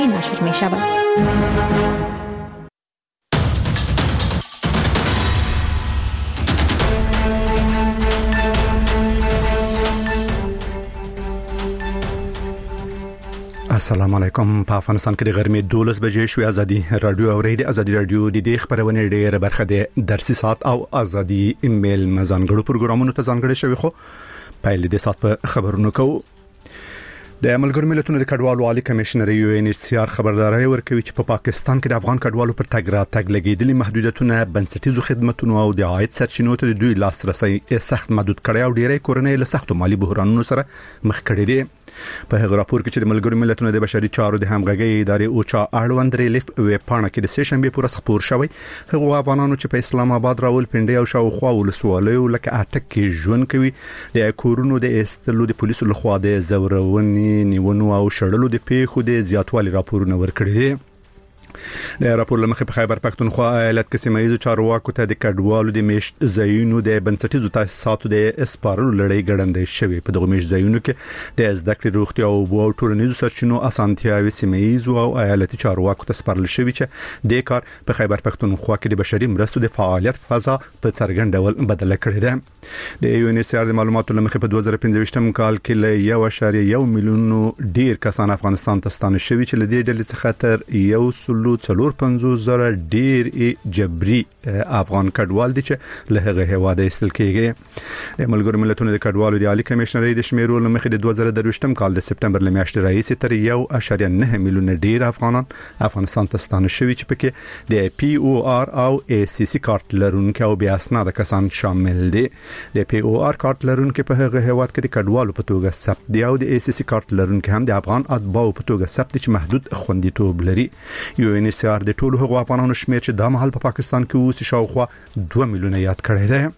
نشر می شود. السلام علیکم. په افغانستان کې د غرمې 12 بجې شوې. ازادي رادیو اورېدي. ازادي رادیو د دې خبرونه ډېر برخه ده درسي سات او ازادي ایمیل مزانګړو پروګرامونو ته ځانګړي شوی. خو پایله د سات په خبرونو کوو. د ملګرو ملتونو د کډوالو عالی کمشنر UNHCR خبرداري ورکوي چې په پاکستان کې د افغان کډوالو پر تګ راتګ لګیدلي محدودیتونه، بنسټیزو خدماتو او د عاید سرچینو ته د دوی لاسرسي سخت محدود کړي او ډېری کورنۍ له سختو مالی بحرانونو سره مخ کړي دي. په هغه راپور کې چې د ملګرو ملتونو د بشري چارو د همغږي ادارې اوچا اړوند ریلیف ویب پاڼه کې د سه شنبه پر خبر شوی، هغه افغانانو چې په اسلام آباد راولپنډي او شاوخوا ولسوالیو لکه اټک کې ژوند کوي د کورونو د استلو د پولیسو لخوا د زورونې نیونو او شړلو د پیښو د زیاتوالي راپورونه ورکړي دي. د راپور لمخې په خیبر پښتونخوا ایالت کې سیمایي چارواکو ته د کډوالو د میشت ځایونو د بنسټیزو تاسیساتو د اسپارلو لړۍ ګړندې شوی. په دغه میشت ځایونو کې د زده کړې، روغتیا او ټولنیزو سرچینو اسانتیاوي سیمایي او ایالتي چارواکو ته سپارل شوی چې د کار په خیبر پښتونخوا کې د بشري مرستو د فعالیت فضا په څرګند ډول بدله کړې ده. د UNHCR د معلوماتو لمخې په 2015 کال کې له 1.1 میلیون ډیر کسان افغانستان ته ستانه شوي چې لدې ډلې څخه تر 1.450 ډیر جبري افغان کډوال دي چې له هغه هواده استل کېږي. د ملګرو ملتونو د کډوالو د عالی کمشنرۍ د شمیرو لمخې د 2023 کال د سپتمبر لمیاشتې راهیسې تر 1.9 میلیون ډیر افغانان افغانستان ته ستانه شوي چې پکې د POR او ACC کارت لرونکو او بیا اسناد کسان شامل دي. د POR کارت لرونکو په هغه هواد کې د کډوالو په توګه ثبت دي او د ACC کارت لرونکو هم د افغان اتباعو په توګه ثبت چې محدود خوندیتوب لري. UNHCR د ټولو هغو افغانانو شمیر چې د مهال په پاکستان کې اوس شاوخوا 2 میلیونه یاد کړی دی.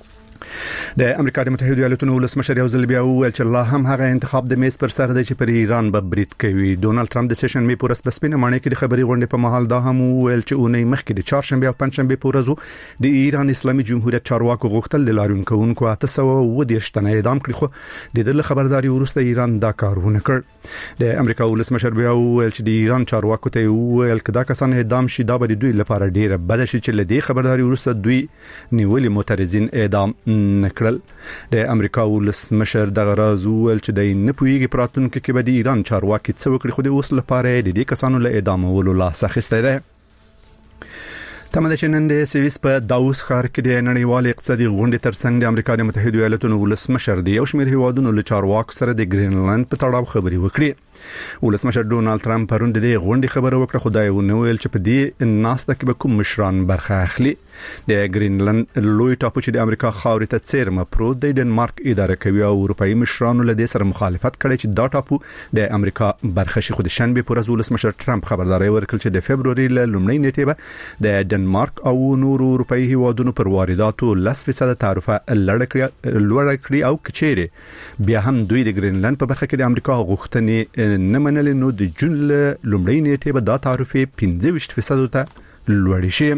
د امریکا د متحده ایالاتونو ولسمشر یو ځل بیا وویل چې الله هم هغه انتخاب د میز پر سر دی چې پر ایران به برید کوي. ډونالد ټرمپ د سیشن می پورس بسپینه معنی کې د خبري غونډې په محل دا هم وویل چې اونۍ مخکې د چهارشنبه او پنځشنبه پورزو د ایران اسلامي جمهوریت چارواکو غوښتل د لاریونکو 810 تنه اعدام کړي، خو د دې خبرداري وروسته ایران دا کارونه کړ. د امریکا ولسمشر بیا وویل چې د ایران چارواکو ته وویل کدا کسان اعدام شي دا به د دوی لپاره ډیره بد شي چې لدې خبرداري وروسته دوی نیولي معترضین اعدام نکړل. د امریکا ولسمشر دغه راز وویل چې د نه پویږي پراتونکو کې به د ایران چارواکي څه وکړي، خو د اوس لپاره د دې کسانو له اعدامولو لاس اخیسته ده. تمه ده چې نن د سویس په داوس ښار کې د نړیوال اقتصادي غونډې ترڅنګ د امریکا د متحده ایالاتونو ولسمشر د یو شمېر هیوادونو له چارواکو سره د ګرینلند په تړاو خبرې وکړي. ولسمشر ډونالد ټرمپ پرون د دې غونډې خبره وکړه، خو دا یو نو ویل چې په دې ناسته کې به کوم مشران برخه اخلي. د ګرینلند لوی ټاپو چې د امریکا خاورې ته څیرمه پروت دی، ډنمارک اداره کوي او اروپאי مشرانو له دې سره مخالفت کړي چې دا ټاپو د امریکا برخه شي. خو د شنبه پر ورځ ولسمشر ټرمپ خبرداري ورکړه چې د فبرवरी له لومړۍ نیټې به د ډنمارک او نورو اروپאי هیوادونو پر وارداتو 10% تعرفه لوړ کړي او کچېره بیا هم دوی د ګرینلند په برخه کې د امریکا غوښتنې نه منل، نو د جون له لومړۍ نیټې به دا تعرفه 15% ته لوړ شي.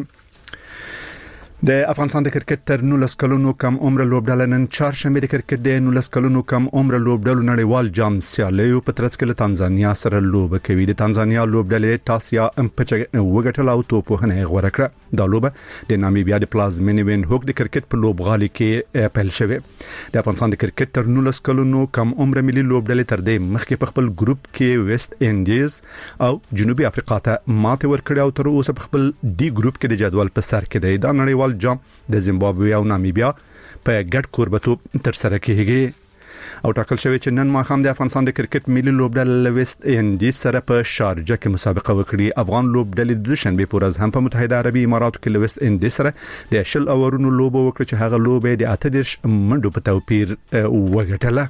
د افغانستان د کرکټ تر 19 کلونو کم عمر لوبډله نن چهارشنبه د کرکټ د 19 کلونو کم عمر لوبډلو نړیوال جام سیالیو په ترڅ کې له تانزانیا سره لوبه کوي. د تانزانیا لوبډلې تاسیا امپچ وګټل او توپونه غوړه کړه. دا لوبه د نامیبیا د پلازمینې وین هوک د کرکټ په لوبغالي کې پیل شوه. د افغانستان د کرکټ تر 19 کلونو کم عمر ملي لوبډلې تر دې مخکې په خپل ګروپ کې ویسټ انډیز او جنوبي افریقا ته ماته ورکړه او تر اوسه په خپل ډي ګروپ کې د جدول په سر کې دی. دا نړیوال جام د زیمبابوې او نامیبیا په ګډ کوربتوب تر سره کېږي او ټاکل شوی چې نن ماښام د افغانستان د کرکټ ملي لوبډله ویسټ انډیز سره په شارجه کې مسابقه وکړي. افغان لوبډلې د دوشنبه په ورځ هم په متحده عربي اماراتو کې ویسټ انډیز سره د 10 اورونو لوبه وکړه چې هغه لوبه د 18 منډو په توپیر وګټله.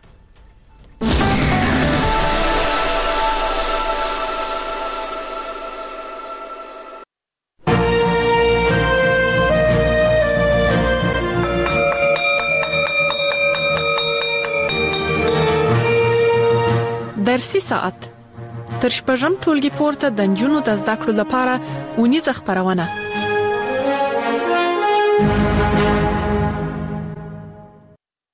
درسي ساعت تر شپږم ټولګي پورته د نجونو د زده کړو لپاره ونیزه خبرونه.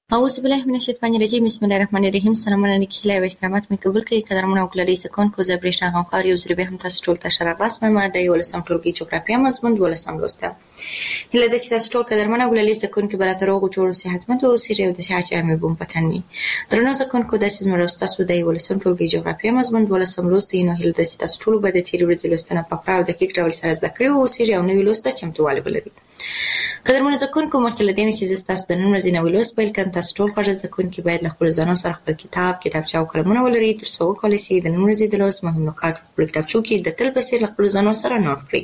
أعوذ بالله من الشیطان الرجیم. بسم الله الرحمن الرحیم. سلام علیکم و احترامات می قبول کړئ قدرمنو اوکلالي سکونکو زه برېښنا غوښار یو ځل به هم تاسو ټول ته شراباس مې د یو لسم ټولګي جغرافیه مضمون ولسم لوسته هله د چې تاسو ټول قدرمنو اوکلالي سکونکو برات روغ او جوړ صحتمند او سیری او د صحت عامه بوم پتنمی درنو سکونکو د سیس مرسته سو د یو لسم ټولګي جغرافیه مضمون ولسم لوسته نو هله د چې تاسو ټول به د تیری ورځې لوستنه په پراو دقیق ډول سره زده کړئ او سیری او نو لوسته چمتواله بلدي قدرمنو سکونکو مخکې لدین چې تاسو د نن ورځې نو لوست پیل کړئ تاسو ټول خو زکونکو باید له خپل ځانو سره خپل کتابچه او قلمونه ولري تر څو کولای شي د نن ورځې د لوست مهم نکات په کتابچو کې د تل په څیر له خپل ځانو سره نوٹ کړئ.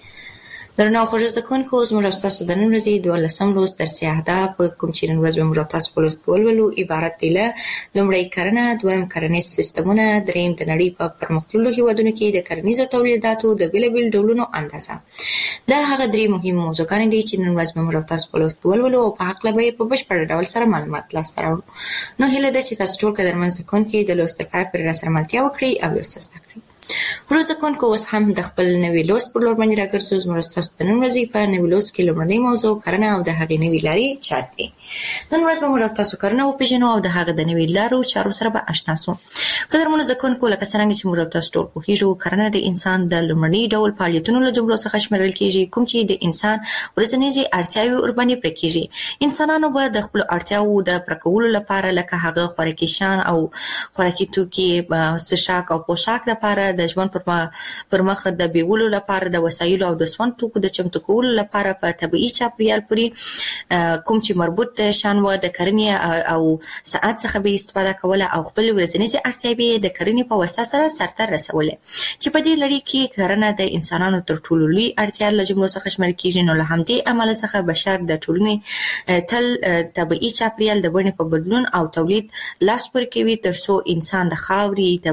درنو خو زکونکو زموږ تاسو د نن ورځې د لسم لوست درسي اهداف کوم چې نن ورځ به موږ تاسو په لوست کولو عبارت دي له لومړی کرنه، دویم کرنیز سیستمونه، دریم د نړۍ په پرمختللو هیوادونو کې د کرنیزو تولیداتو د بیلابیل ډولونو اندازه. دا هغه درې مهم موضوعګان دي چې نن ورځ به موږ تاسو په لوست کولو او په حق له به په بشپړ ډول سره معلومات لاسته راوړو. نو هیله ده چې تاسو ټول قدرمن زکونکو د لوست په پای پر سره ملتیا وکړئ او یو څه زده کړئ. ورو زکونکو اوس هم د خپل نوي لوست پر لور باندې راګرځو. زموږ تاسو د نن ورځې په نوي لوست کې لومړنۍ موضوع کرنه او د هغې نوي لارې چارې دي. نن ورځ به موږ تاسو کرنه وپېژنو او د هغه د نوي لارو چارو سره به اشنا سو. قدرمنو زکونکو لکه څرنګه چې موږ تاسو ټول پوهیږو کرنه د انسان د لومړني ډول فعالیتونو له جملو څخه شمیرل کیږي کوم چې د انسان ورځنیزې اړتیاوې ورباندې پوره کیږي. انسانانو به د خپل اړتیاوو د پوره کولو لپاره لکه هغه خوراکي شیان او خوراکي توکي، څښاک او پوشاک لپاره د ژوند پر مخ د بیولو لپاره د وسایلو او د سون توکو د چمتو کولو لپاره په طبيعي چاپیریال پورې کوم چې مربوط شان و د کرنې او صنعت څخه به استفاده کوله او خپل ورځنیزې اړتیاوې د کرنې په واسطه سره سرته رسولې چې په دې لړۍ کې کرنه د انسانانو تر ټولو لوی اړتیا له جملو څخه شمېرل کیږي. نو له همدې امله څخه بشر د ټولنې تل طبيعي چاپیریال د بڼې په بدلون او تولید لاس پورې کوي ترڅو انسان د خاورې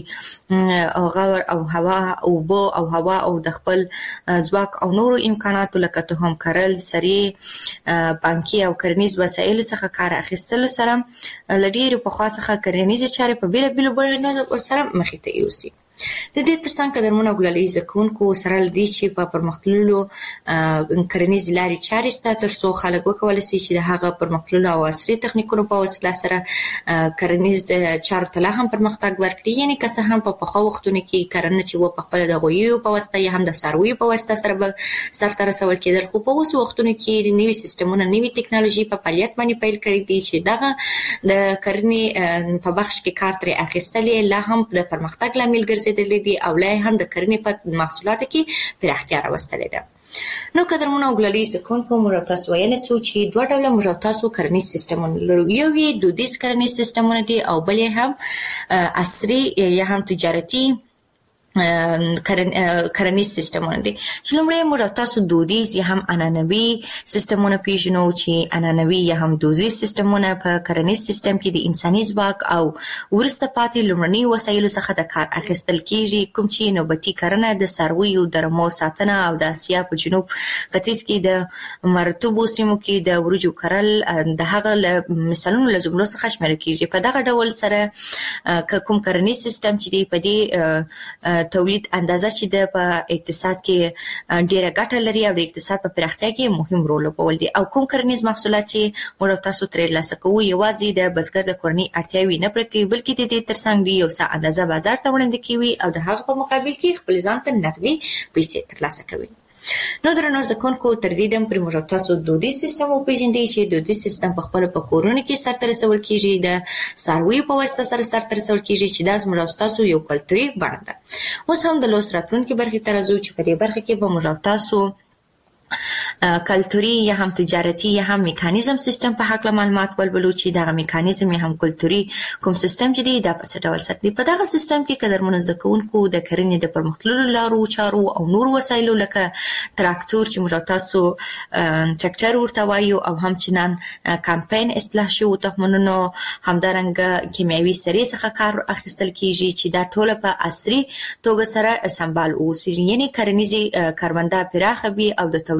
طبيعي غور او هوا او بو او هوا او د خپل ځواک او نورو امکاناتو لکه تخم کرل، سرې، بانکي او کرنیز وسایل څخه کار اخیستل سره لډیر په خوا څخه کرنیزې چارې په بیلابیلو بڼو سره مخې ته یوسي. د دې ترڅنګ قدرمنو اوکلالي زکونکو سره لدی چې په پرمختللو کرنیز لارې چارې ستا ترڅو خلک وکولای شي چې د هغه پرمختللو او عصري تخنیکونو په وسیله سره کرنیز چارو ته لا هم پرمختګ ورکړي. یعنې که څه هم په پخوا وختونو کې کرنه چې و په خپله د غویو په واسطه یا هم د څارویو په واسطه سره به سرته رسول کېدل، خو په اوس وختونو کې نوي سیستمونه، نوي ټکنالوژي په فعالیت باندې پیل کړي دي چې دغه د کرنې په بخش کې کار ترې اخیستلې لا هم د پرمختګ لامل ګرځي دي او لا هم د کرنې په محصولاتو کې پراختیا راوستلې ده. نو قدرمنو اوکلالي زکونکو موږ تاسو ویل سو چې دوه ډوله موږ تاسو کرنیز سیستمونه لرو. یو یې دودیز کرنیز سیستمونه دي او بل یې هم عصري یا هم تجارتي کرنیز سیستمونه دي. چې لومړی موږ تاسو دودیز یا هم عنعنوي سیستمونه پیژنو چې عنعنوي یا هم دودیز سیستمونه په کرنیز سیستم کې د انساني ځواک او وروسته پاتې لومړني وسایلو څخه د کار اخیستل کیږي کوم چې نوبتي کرنه د څارویو د رمو ساتنه او د اسیا په جنوب ختیځ کې د مرطوبو سیمو کې د وریجو کرل د هغه مثالونو له جملو څخه شمیرل کیږي. په دغه ډول سره کوم کرنیز سیستم چې دی په دې تولید اندازه چې د په اقتصاد کې ډیره ګټه لري او د اقتصاد په پراختیا کې مهم رول لوبول دي. او کوم کرنیز محصولات چې موږ تاسو ترلاسه کوو یوازې د بزګر د کورنۍ اړتیاوې نه پوره کوي بلکې د دې ترڅنګ یو څه اندازه بازار ته وړاندې کوي او د هغه په مقابل کې خپل ځان ته نقدي پیسې ترلاسه کوي. نو درنو زکونکو تر دې دم پر موږ تاسو دودیز سیستم وپېژندئ چې دودیز سیستم په خپل په کورونو کې سرته رسول کیږي د څارویو په واسطه سره سرته رسول کیږي چې دا زموږ تاسو یو کلتوري بڼه ده. اوس هم د لوست راتلونکي برخې ته راځو چې په دې برخه کې به موږ تاسو کلتوري یا هم تجارتي یا هم میکانیزم سیستم په حق معلومات ولولو چې دا میکانیزم یا هم کلتوري کوم سیستم چې دی دا په څه ډول ساتي. په دغه سیستم کې قدرمنو زکونکو د کرنې د پرمختللو لارو چارو او نور وسایلو لکه تراکتور چې موږ تاسو ټریکټر ورته وایو او هم چنان کمپاین اصلاح شو تخمونونو همدارنګه کیمیاوي سرې څخه کار اخیستل کیږي چې دا ټول په عصري توګه سره سمبال اوسي. یعنی کرنیزي کارمنده پراخه وي او د تولید اندازه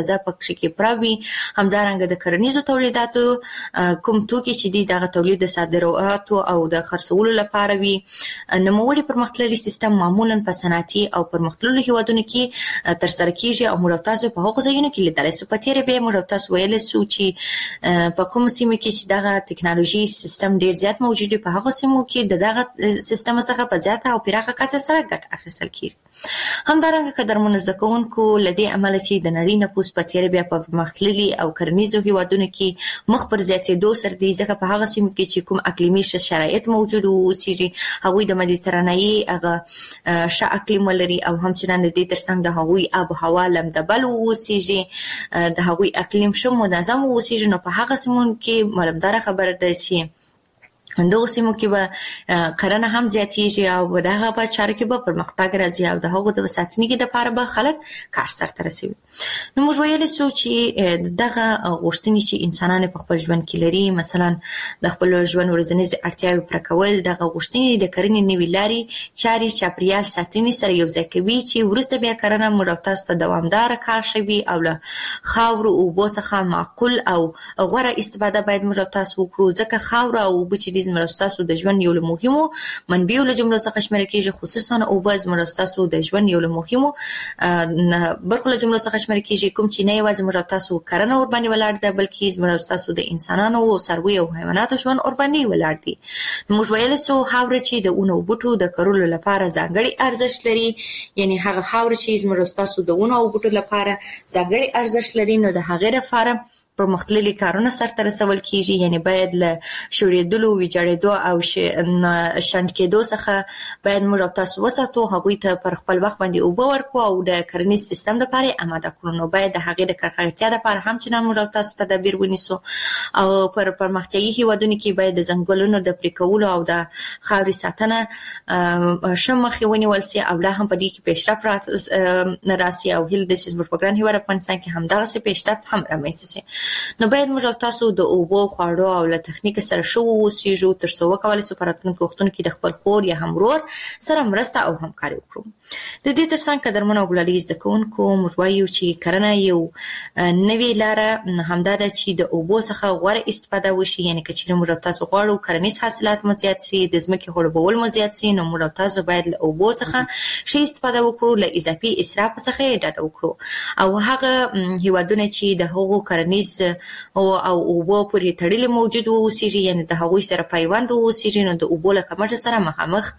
اندازه پکې کې پراوي. همدارنګه د کرنیزو تولیداتو کوم توکي چې دي دغه تولید د صادراتو او د خرڅولو لپاره وي. نوموړي پرمختللي سیستم معمولا په صنعتي او پرمختللو هیوادونو کې تر سره کیږي او موږ تاسو په هغو ځایونو کې لیدلی سو. په تیرې بیا موږ تاسو ویلی سو چې په کوم سیمو کې چې دغه ټکنالوژي سیستم ډیر زیات موجود دی په هغه سیمو کې دغه سیستم څخه په زیاته او پراخه کچه سره ګټه اخیستل کیږي. همدارنګه قدرمنو زده کوونکو لدې عمل چې د نړۍ نفوس په تیرې بیا په پرمختللي او کرنیزو هیوادونو کې مخ پر زیاتېدو سره دی، ځکه په هغه سیمو کې چې کوم اقلیمي شرایط موجود وو چې هغوی د مدیترانه‌ایي هغه ښه اقلیم ولري او همچنان د دې ترڅنګ د هغوی آب و هوا لمدبل واوسیږي، د هغوی اقلیم ښه منظم واوسیږي. نو په هغه سیمو کې معلومداره خبره ده چې دغه سیمو کې به کرنه هم زیاتېږي او دغه په چارو کې به پرمختګ راځي او د هغو د ساتنې لپاره به خلک کار سرته رسوي. نو موږ ویلی سو چې دغه غوښتنې چې انسانان په خپل ژوند کې لري، مثلا د خپل ژوند ورځنیزې اړتیاوې پوره کول، دغه غوښتنې د کرنې نوې لارې چارې چاپریال ساتنې سره یو ځای کوي چې وروسته بیا کرنه موږ تاسو ته دوامداره کار شوي او له خاورو او اوبو څخه معقول او غوره استفاده باید موږ تاسو وکړو، ځکه خاوره او اوبه چې دي زموږ تاسو د ژوند یو له مهمو منبعو له جملو څخه شمیرل کېږي، خصوصا اوبه زموږ تاسو د ژوند یو له مهمو برخو له جملو څخه شمیرل کېږي، کوم چې نه یوازې موږ تاسو کرنه ورباندې ولاړ ده بلکې زموږ تاسو د انسانانو او څارویو او حیواناتو ژوند ورباندې ولاړ دي. موږ ویلی سو خاوره چې د اونو او بوټو د کرلو لپاره ځانګړی ارزښت لري، یعنی هغه خاوره چې زموږ تاسو د اونو او بوټو لپاره ځانګړی ارزښت لري، نو د هغې لپاره پرمختللي کارونه سرته رسول کیږي، یعنی باید له شوړېدلو، ویجاړېدو او شنډ کېدو څخه باید موږ تاسو وساتو، هغوی ته پر خپل وخت باندې اوبه ورکړو او د کرنیز سیستم لپاره آماده کړو. نو باید د هغې د ککړتیا لپاره همچنان موږ تاسو تدابیر ونیسو او پر پرمختیایي هیوادونو کې باید د ځنګلونو د پرې کولو او د خاورې ساتنه ښه مخې ونیول سي او لا هم په دې کې پیشرفت راسي او هیله ده چې زموږ په ګران هیواد افغانستان کې همدغسې پیشرفت هم رامنځته سي. نو باید موږ تاسو د اوبو، خواړو او له تخنیک سره ښه واوسیږو تر څو وکولی سو په راتلونکو وختونو کې د خپل خور یا هم ورور سره مرسته او همکاري وکړو. د دې ترڅنګ قدرمنو او ګلالي زده کوونکو موږ وایو چې کرنه یو نوې لاره همدا ده چې د اوبو څخه غوره استفاده وشي، یعنی که چیرې موږ تاسو غواړو کرنیز حاصلات مو زیات سي، د ځمکې خړوبول مو زیات سي، نو موږ تاسو باید له اوبو څخه ښه استفاده وکړو، له اضافي اسراف څخه یې ډډه وکړو او هغه هیوادونه چې د هغو کرنیز او اوبو پورې تړلي موجود واوسیږي، یعنی د هغوی سره پیوند واوسیږي، نو د اوبو له کمښت سره مخامخ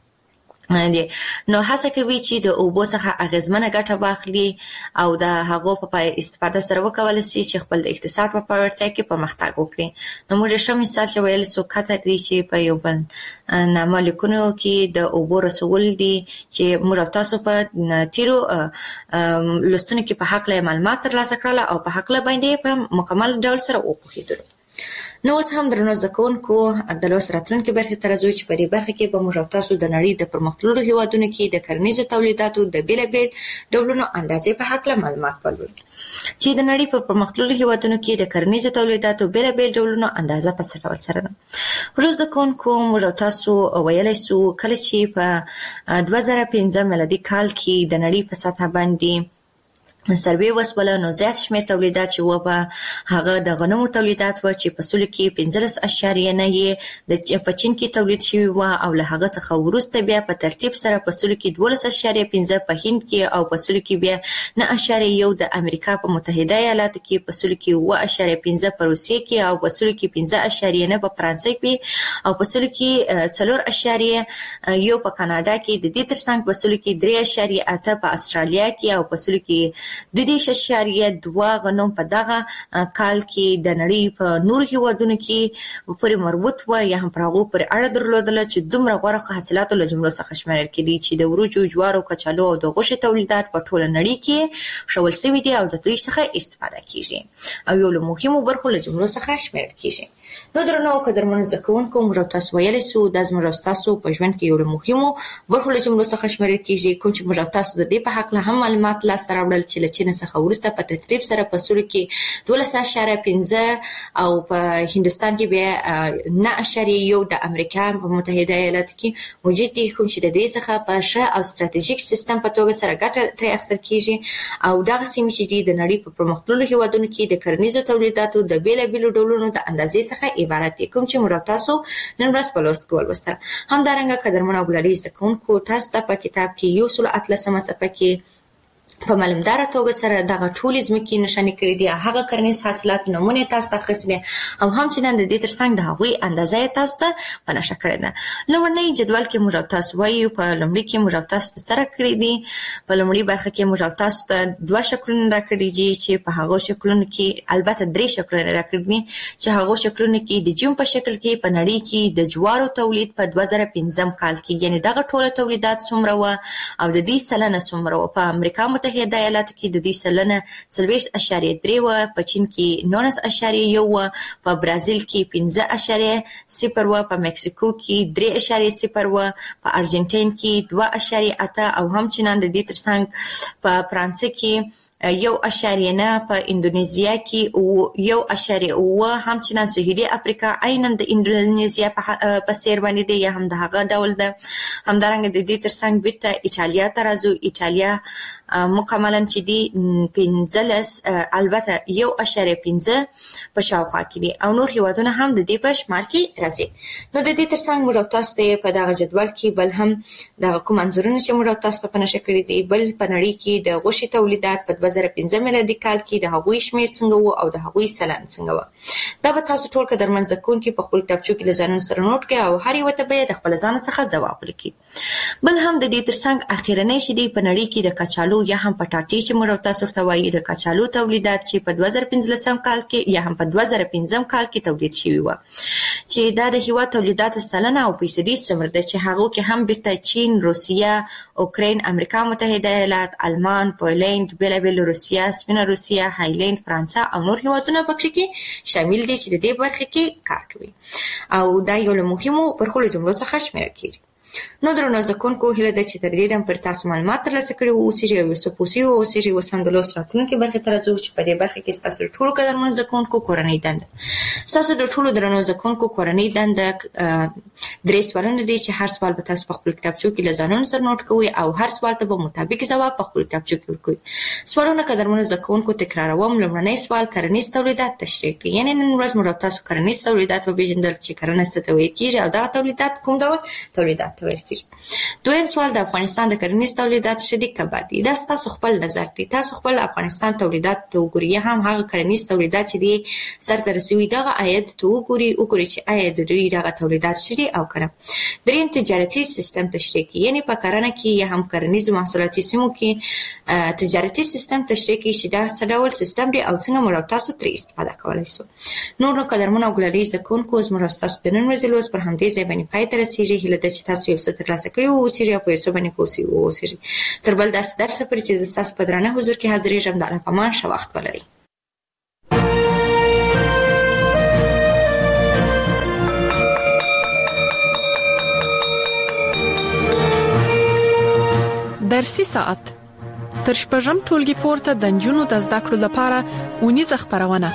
نو هڅه کوي چې د اوبو څخه اغیزمنه ګټه واخلي او د هغو په استفاده سره وکولی سي چې خپل د اقتصاد په پیاوړتیا کې پرمختګ وکړي. نو موږ ښه مثال چې ویلی سو قطر دی چې په یو بل نامه لیکونو کې د اوبو رسول دي چې موږ تاسو په تیرو لوستونو کې په هکله معلومات ترلاسه کړل او په هکله باندې په مکمل ډول سره وپوهېدلو. نو اوس هم درنو زده کوونکو د لوست راتلونکې برخې ته راځو چې په دې برخه کې به موږ تاسو د نړۍ د پرمختللو هیوادونو کې د کرنیزو تولیداتو د بېلابېل ډولونو اندازې په هکله معلومات ولولو چې د نړۍ په پرمختللو هیوادونو کې د کرنیزو تولیداتو بېلابېل ډولونو اندازه په څه ډول سره ده. ورو زده کوونکو موږ تاسو ویلی سو کله چې په 2015 میلادي کال کې د نړۍ په سطحه باندې سروې وسوله، نو زیات شمېر تولیدات چې وه په هغه د غنمو تولیدات وه چې په سلو کې 15.9 په چین کې تولید شوي وه او له هغه څخه وروسته بیا په ترتیب سره په سلو کې 12.5 په هند کې او په سلو کې بیا 9.1 د امریکا په متحده ایالاتو کې، په سلو کې 7.5 په روسیې کې او په سلو کې 5.9 په فرانسې کې او په سلو کې 4.1 په کاناډا کې، د دې ترڅنګ په سلو کې 3.8 په استرالیا کې او په سلو کې 2.2 غنم په دغه کال کې د نړۍ په نور هیوادونو کې پورې مربوط و یا هم پر هغو پورې اړه درلودله چې دومره غوره حاصلاتو له جملو څخه شمیرل کېدي چې د وریجو، جوارو، کچالو او د غوښې تولیدات په ټوله نړۍ کې ښوول سوي دي او د دوی څخه استفاده کیږي او یو له مهمو برخو له جملو څخه شمیرل کیږي. نو درنو قدرمنو زکونکو موږ تاسو ویلې سو د زموږ تاسو په ژوند کې یو مهمو برخو له جملو څخه شمېرل کیږي کوم چې موږ تاسو د دې په حق له هم معلومات لاس راوړل چې له چین څخه ورسته په ترتیب سره په سوري کې 12.15 او په هندستان کې بیا 9.1 د امریکا په متحده ایالاتو کې موجود دي کوم چې د دې څخه په ښه او ستراتیژیک سیستم په توګه سره ګټه ترې اخیستل کیږي او دغه سیمې چې د نړۍ په پرمختللو هیوادونو کې د کرنیزو تولیداتو د بیلابیلو ډولونو د اندازې څخه عبارت دي کوم چې موږ تاسو نن ورځ په لوست کې ولوستل. همدارنګه قدرمنو ګلالي زکونکو تاسو ته په کتاب کې یو سل اتلسمه صفحه کې په معلومدار توګه سره دغه ټول ځمکې نشانه کړې دي هغه کرنیز حاصلات نمونه تاسو ته خسنه او هم چې نن د دې ترڅنګ د هغوی اندازې تاسو ته په نشه کړې ده. لومړنی جدول کې موږ تاسو وایو په لومړي کې موږ تاسو ته سره کړې دي په لومړي برخه کې موږ تاسو ته دوه شکلونه راکړي دي چې په هغه شکلونو کې البته درې شکلونه راکړي دي چې هغه شکلونه کې د جون په شکل کې په نړۍ کې د جوارو تولید په 2015 کال کې یعنی دغه ټول تولیدات څومره و او د دې سلنه څومره و په امریکا متحده ایالاتو کې د دې سلنه 40.3 و په چین کې 19.1 و په برازیل کې 15.0 و په مکسیکو کې 3.0 و په ارجنټاین کې 2.8 او هم چنان د دې ترڅنګ په فرانسې کې 1.9 په اندونیزیا کې او 1.9 هم چنان سویلي افریقا عیناً د اندونیزیا په سیر باندې دی یا هم د هغه ډول ده. همدارنګه د دې ترڅنګ بیرته ایټالیا ته راځو. ایټالیا مکملاً چې دی 15 البته 1.15 په شاوخوا کې دي او نور هیوادونه هم د دې په شمار کې راځي. نو د دې ترڅنګ موږ تاسو ته په دغه جدول کې بل هم د کوم انځورونه چې موږ تاسو ته په نشه کړی دي بل په نړۍ کې د غوښې تولیدات په 2015 میلادي کال کې د هغوی شمیر څنګه وو او د هغوی سلنه څنګه وو. دا به تاسو ټول قدر منځکون کې په خپل کتابچو کې لزانون سره نوٹ کړئ او هر یو ته به د خپل ځان څخه جواب ولیکئ. بل هم د دې ترڅنګ اخیرنۍ شې دی په نړۍ کې د کچالو یا هم پټاټې چې موږ تاسو ته وایي د کچالو تولیدات چې په 2015 کال کې یا هم په 2015 کال کې تولید شوی و چې دا د هیواد تولیدات سلنه او فیصدي څومره ده چې هغه کې هم بیرته چین، روسیا، اوکراین، امریکا متحده ایالات، آلمان، پولند، بیلابیل روسیا، سپینه روسیا، هایلند، فرانسه او نور هیوادونه پکې کې شامل دي چې د دې برخه کې کار کوي او دا یو له مهمو برخو له جملو څخه شمیرل کیږي. نو درنو زکونکو هیله ده چې تر دې دم پر تاسو معلومات ترلاسه کړي وو چې یو څه پوسی وو چې یو سم د لوست راتلونکي برخه ته راځو چې په دې برخه کې تاسو ټول قدرمن زکونکو کورنۍ دنده تاسو د ټول درنو زکونکو کورنۍ دنده درې سوالونه دي چې هر سوال به تاسو په خپل کتابچو کې لزانون سره نوٹ کوئ او هر سوال ته به مطابق جواب په خپل کتابچو کې ورکوئ. سوالونه قدرمن زکونکو تکراروم. لومړنی سوال کرنیز تولیدات تشریح کړئ یعنی نن ورځ موږ تاسو کرنیز تولیدات وبېژندل چې کرنه څه ته وایي کیږي او دا تولیدات کوم ډول تولیدات ویل کیږي. دویم سوال د افغانستان د کرنیز تولیدات شدید کبا دي. دا تاسو خپل نظر دی. تاسو خپل افغانستان تولیدات ته وګورئ هم هغه کرنیز تولیدات چې دي سرته رسوي دغه عاید ته وګورئ چې آیا د دوی دغه تولیدات شدي او کنه. دریم تجارتي سیستم تشریح کړئ یعنی په کرنه کې یا هم کرنیز محصولاتي سیمو کې تجارتي سیستم تشریح کړئ چې دا څه ډول سیستم دی او څنګه موږ تاسو ترې استفاده کولای شو. نور قدرمنو ګلالي زکونکو زموږ تاسو د نن ورځې لوست پر همدې ځای باندې پای ته رسیږي. هیله ده چې تاسو یو څه ترلاسه کړئ او چې په څه باندې کوسي او سری تر بل داس درس پر چې تاسو په درنه حضور کې حاضرېږم. د الله پامان شو وخت ولري. درسي ساعت تر شپږم ټولګي پورته د جنونو د زده کړو لپاره ونیزه خبرونه.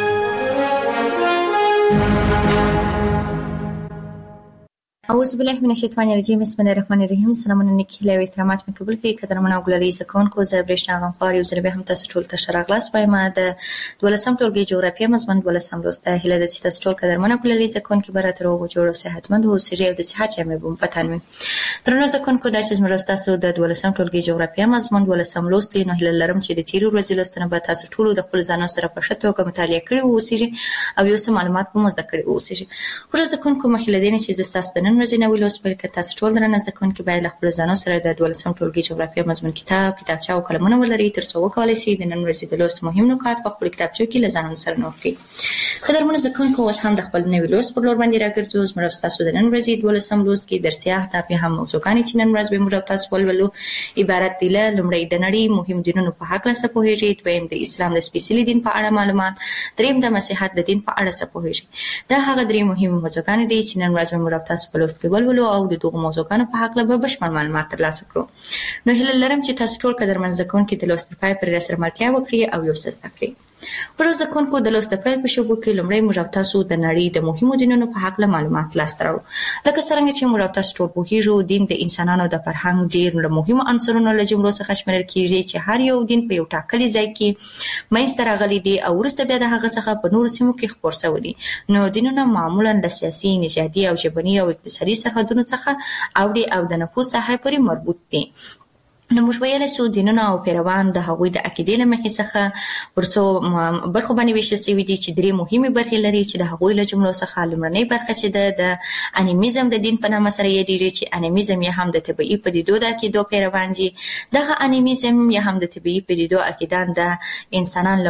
اعوذ بالله من الشیطان الرجیم. بسم الله الرحمن الرحیم. سلامونه نیکه او احترامات مې قبول کړئ. قدرمنو ګلالي زکونکو زه برېښنا غنفار یو ځل به هم تاسو ټول ته شراغلاس وایم. د 12م ټولګي جغرافیه مضمون 12م لوست ده. هیله ده چې تاسو ټول قدرمنو ګلالي زکونکو براتر او جوړ او صحتمند او سری او د صحت جامې بم پتان وي. درنو زکونکو د چې زموږ تاسو د 12م ټولګي جغرافیه مضمون 12م لوست نه هیله لرم چې د تیرو ورځې لوستنه به تاسو ټول د خپل ځان سره په شته او مطالعه کړئ او سری او یو څه معلومات مو زده کړئ او سری. خو زکونکو مخکې لدین چې تاسو د نن ورځې نوې لوست پیل کړئ. تاسو ټول درنه زده کوونکي باید خپل ځانو سره د 12 ټولګي جغرافیه مضمون کتاب، کتابچه او قلمونه ولرئ ترڅو وکولای شئ د نن ورځې د لوست مهم نکات په خپل کتابچو کې له ځان سره نوٹ کړئ. قدرمنو زده کوونکو، اوس هم د خپل نوې لوست پر لور باندې راګرځو. زموږ تاسو د نن ورځې 12 لوست کې درسي اهداف هم موضوعګانې چې نن ورځ به موږ تاسو ولولو عبارت دي له لومړی د نړۍ مهم دینونو په هکله څه پوهیږئ، دویم د اسلام د سپېڅلي دین په اړه معلومات، دریم د مسیحیت د دین په اړه څه پوهیږئ. دا هغه درې مهمه موضوعګانې دي چې نن ورځ به موږ تاسو په لوست کې ولولو او د دغو موضوعګانو په هکله به بشپړ معلومات ترلاسه کړو. نو هیله لرم چې تاسو ټول قدرمن زده کوونکي د لوست پای پر رسره ملتیا وکړي او یو څه زده کړئ. ورځ د کوونکو د لوست پیل په شوبو کې لومړی موږ تاسو د نړۍ د مهمو دینونو په هکله معلومات لاسته راوړو. لکه څنګه چې موږ تاسو ټول پوهیږو، دین د انسانانو د فرهنګ ډېر مهمو عنصرونو له جملو څخه شمیرل کیږي چې هر یو دین په یو ټاکلي ځای کې منځته راغلي دي او وروسته بیا د هغه څخه په نورو سیمو کې خپور شوي دي. نو دینونه معمولا له سیاسي، نژادي او ژبني او اقتصادي سرحدونو څخه اوړي او د نفوذ ساحې پورې مربوط دي. نو موږ ویلی شو دینونه او پیروان د هغوی د عقیدې له مخې څخه پر څو برخو باندې ویشل شوي دي چې درې مهمې برخې لري چې د هغوی له جملو څخه لومړنۍ برخه چې ده د انیمیزم د دین په نامه سره یادېږي چې انیمیزم یا هم د طبیعي پدیدو د عقیدو پیروان دي. دغه انیمیزم یا هم د طبیعي پدیدو عقیدان د انسانان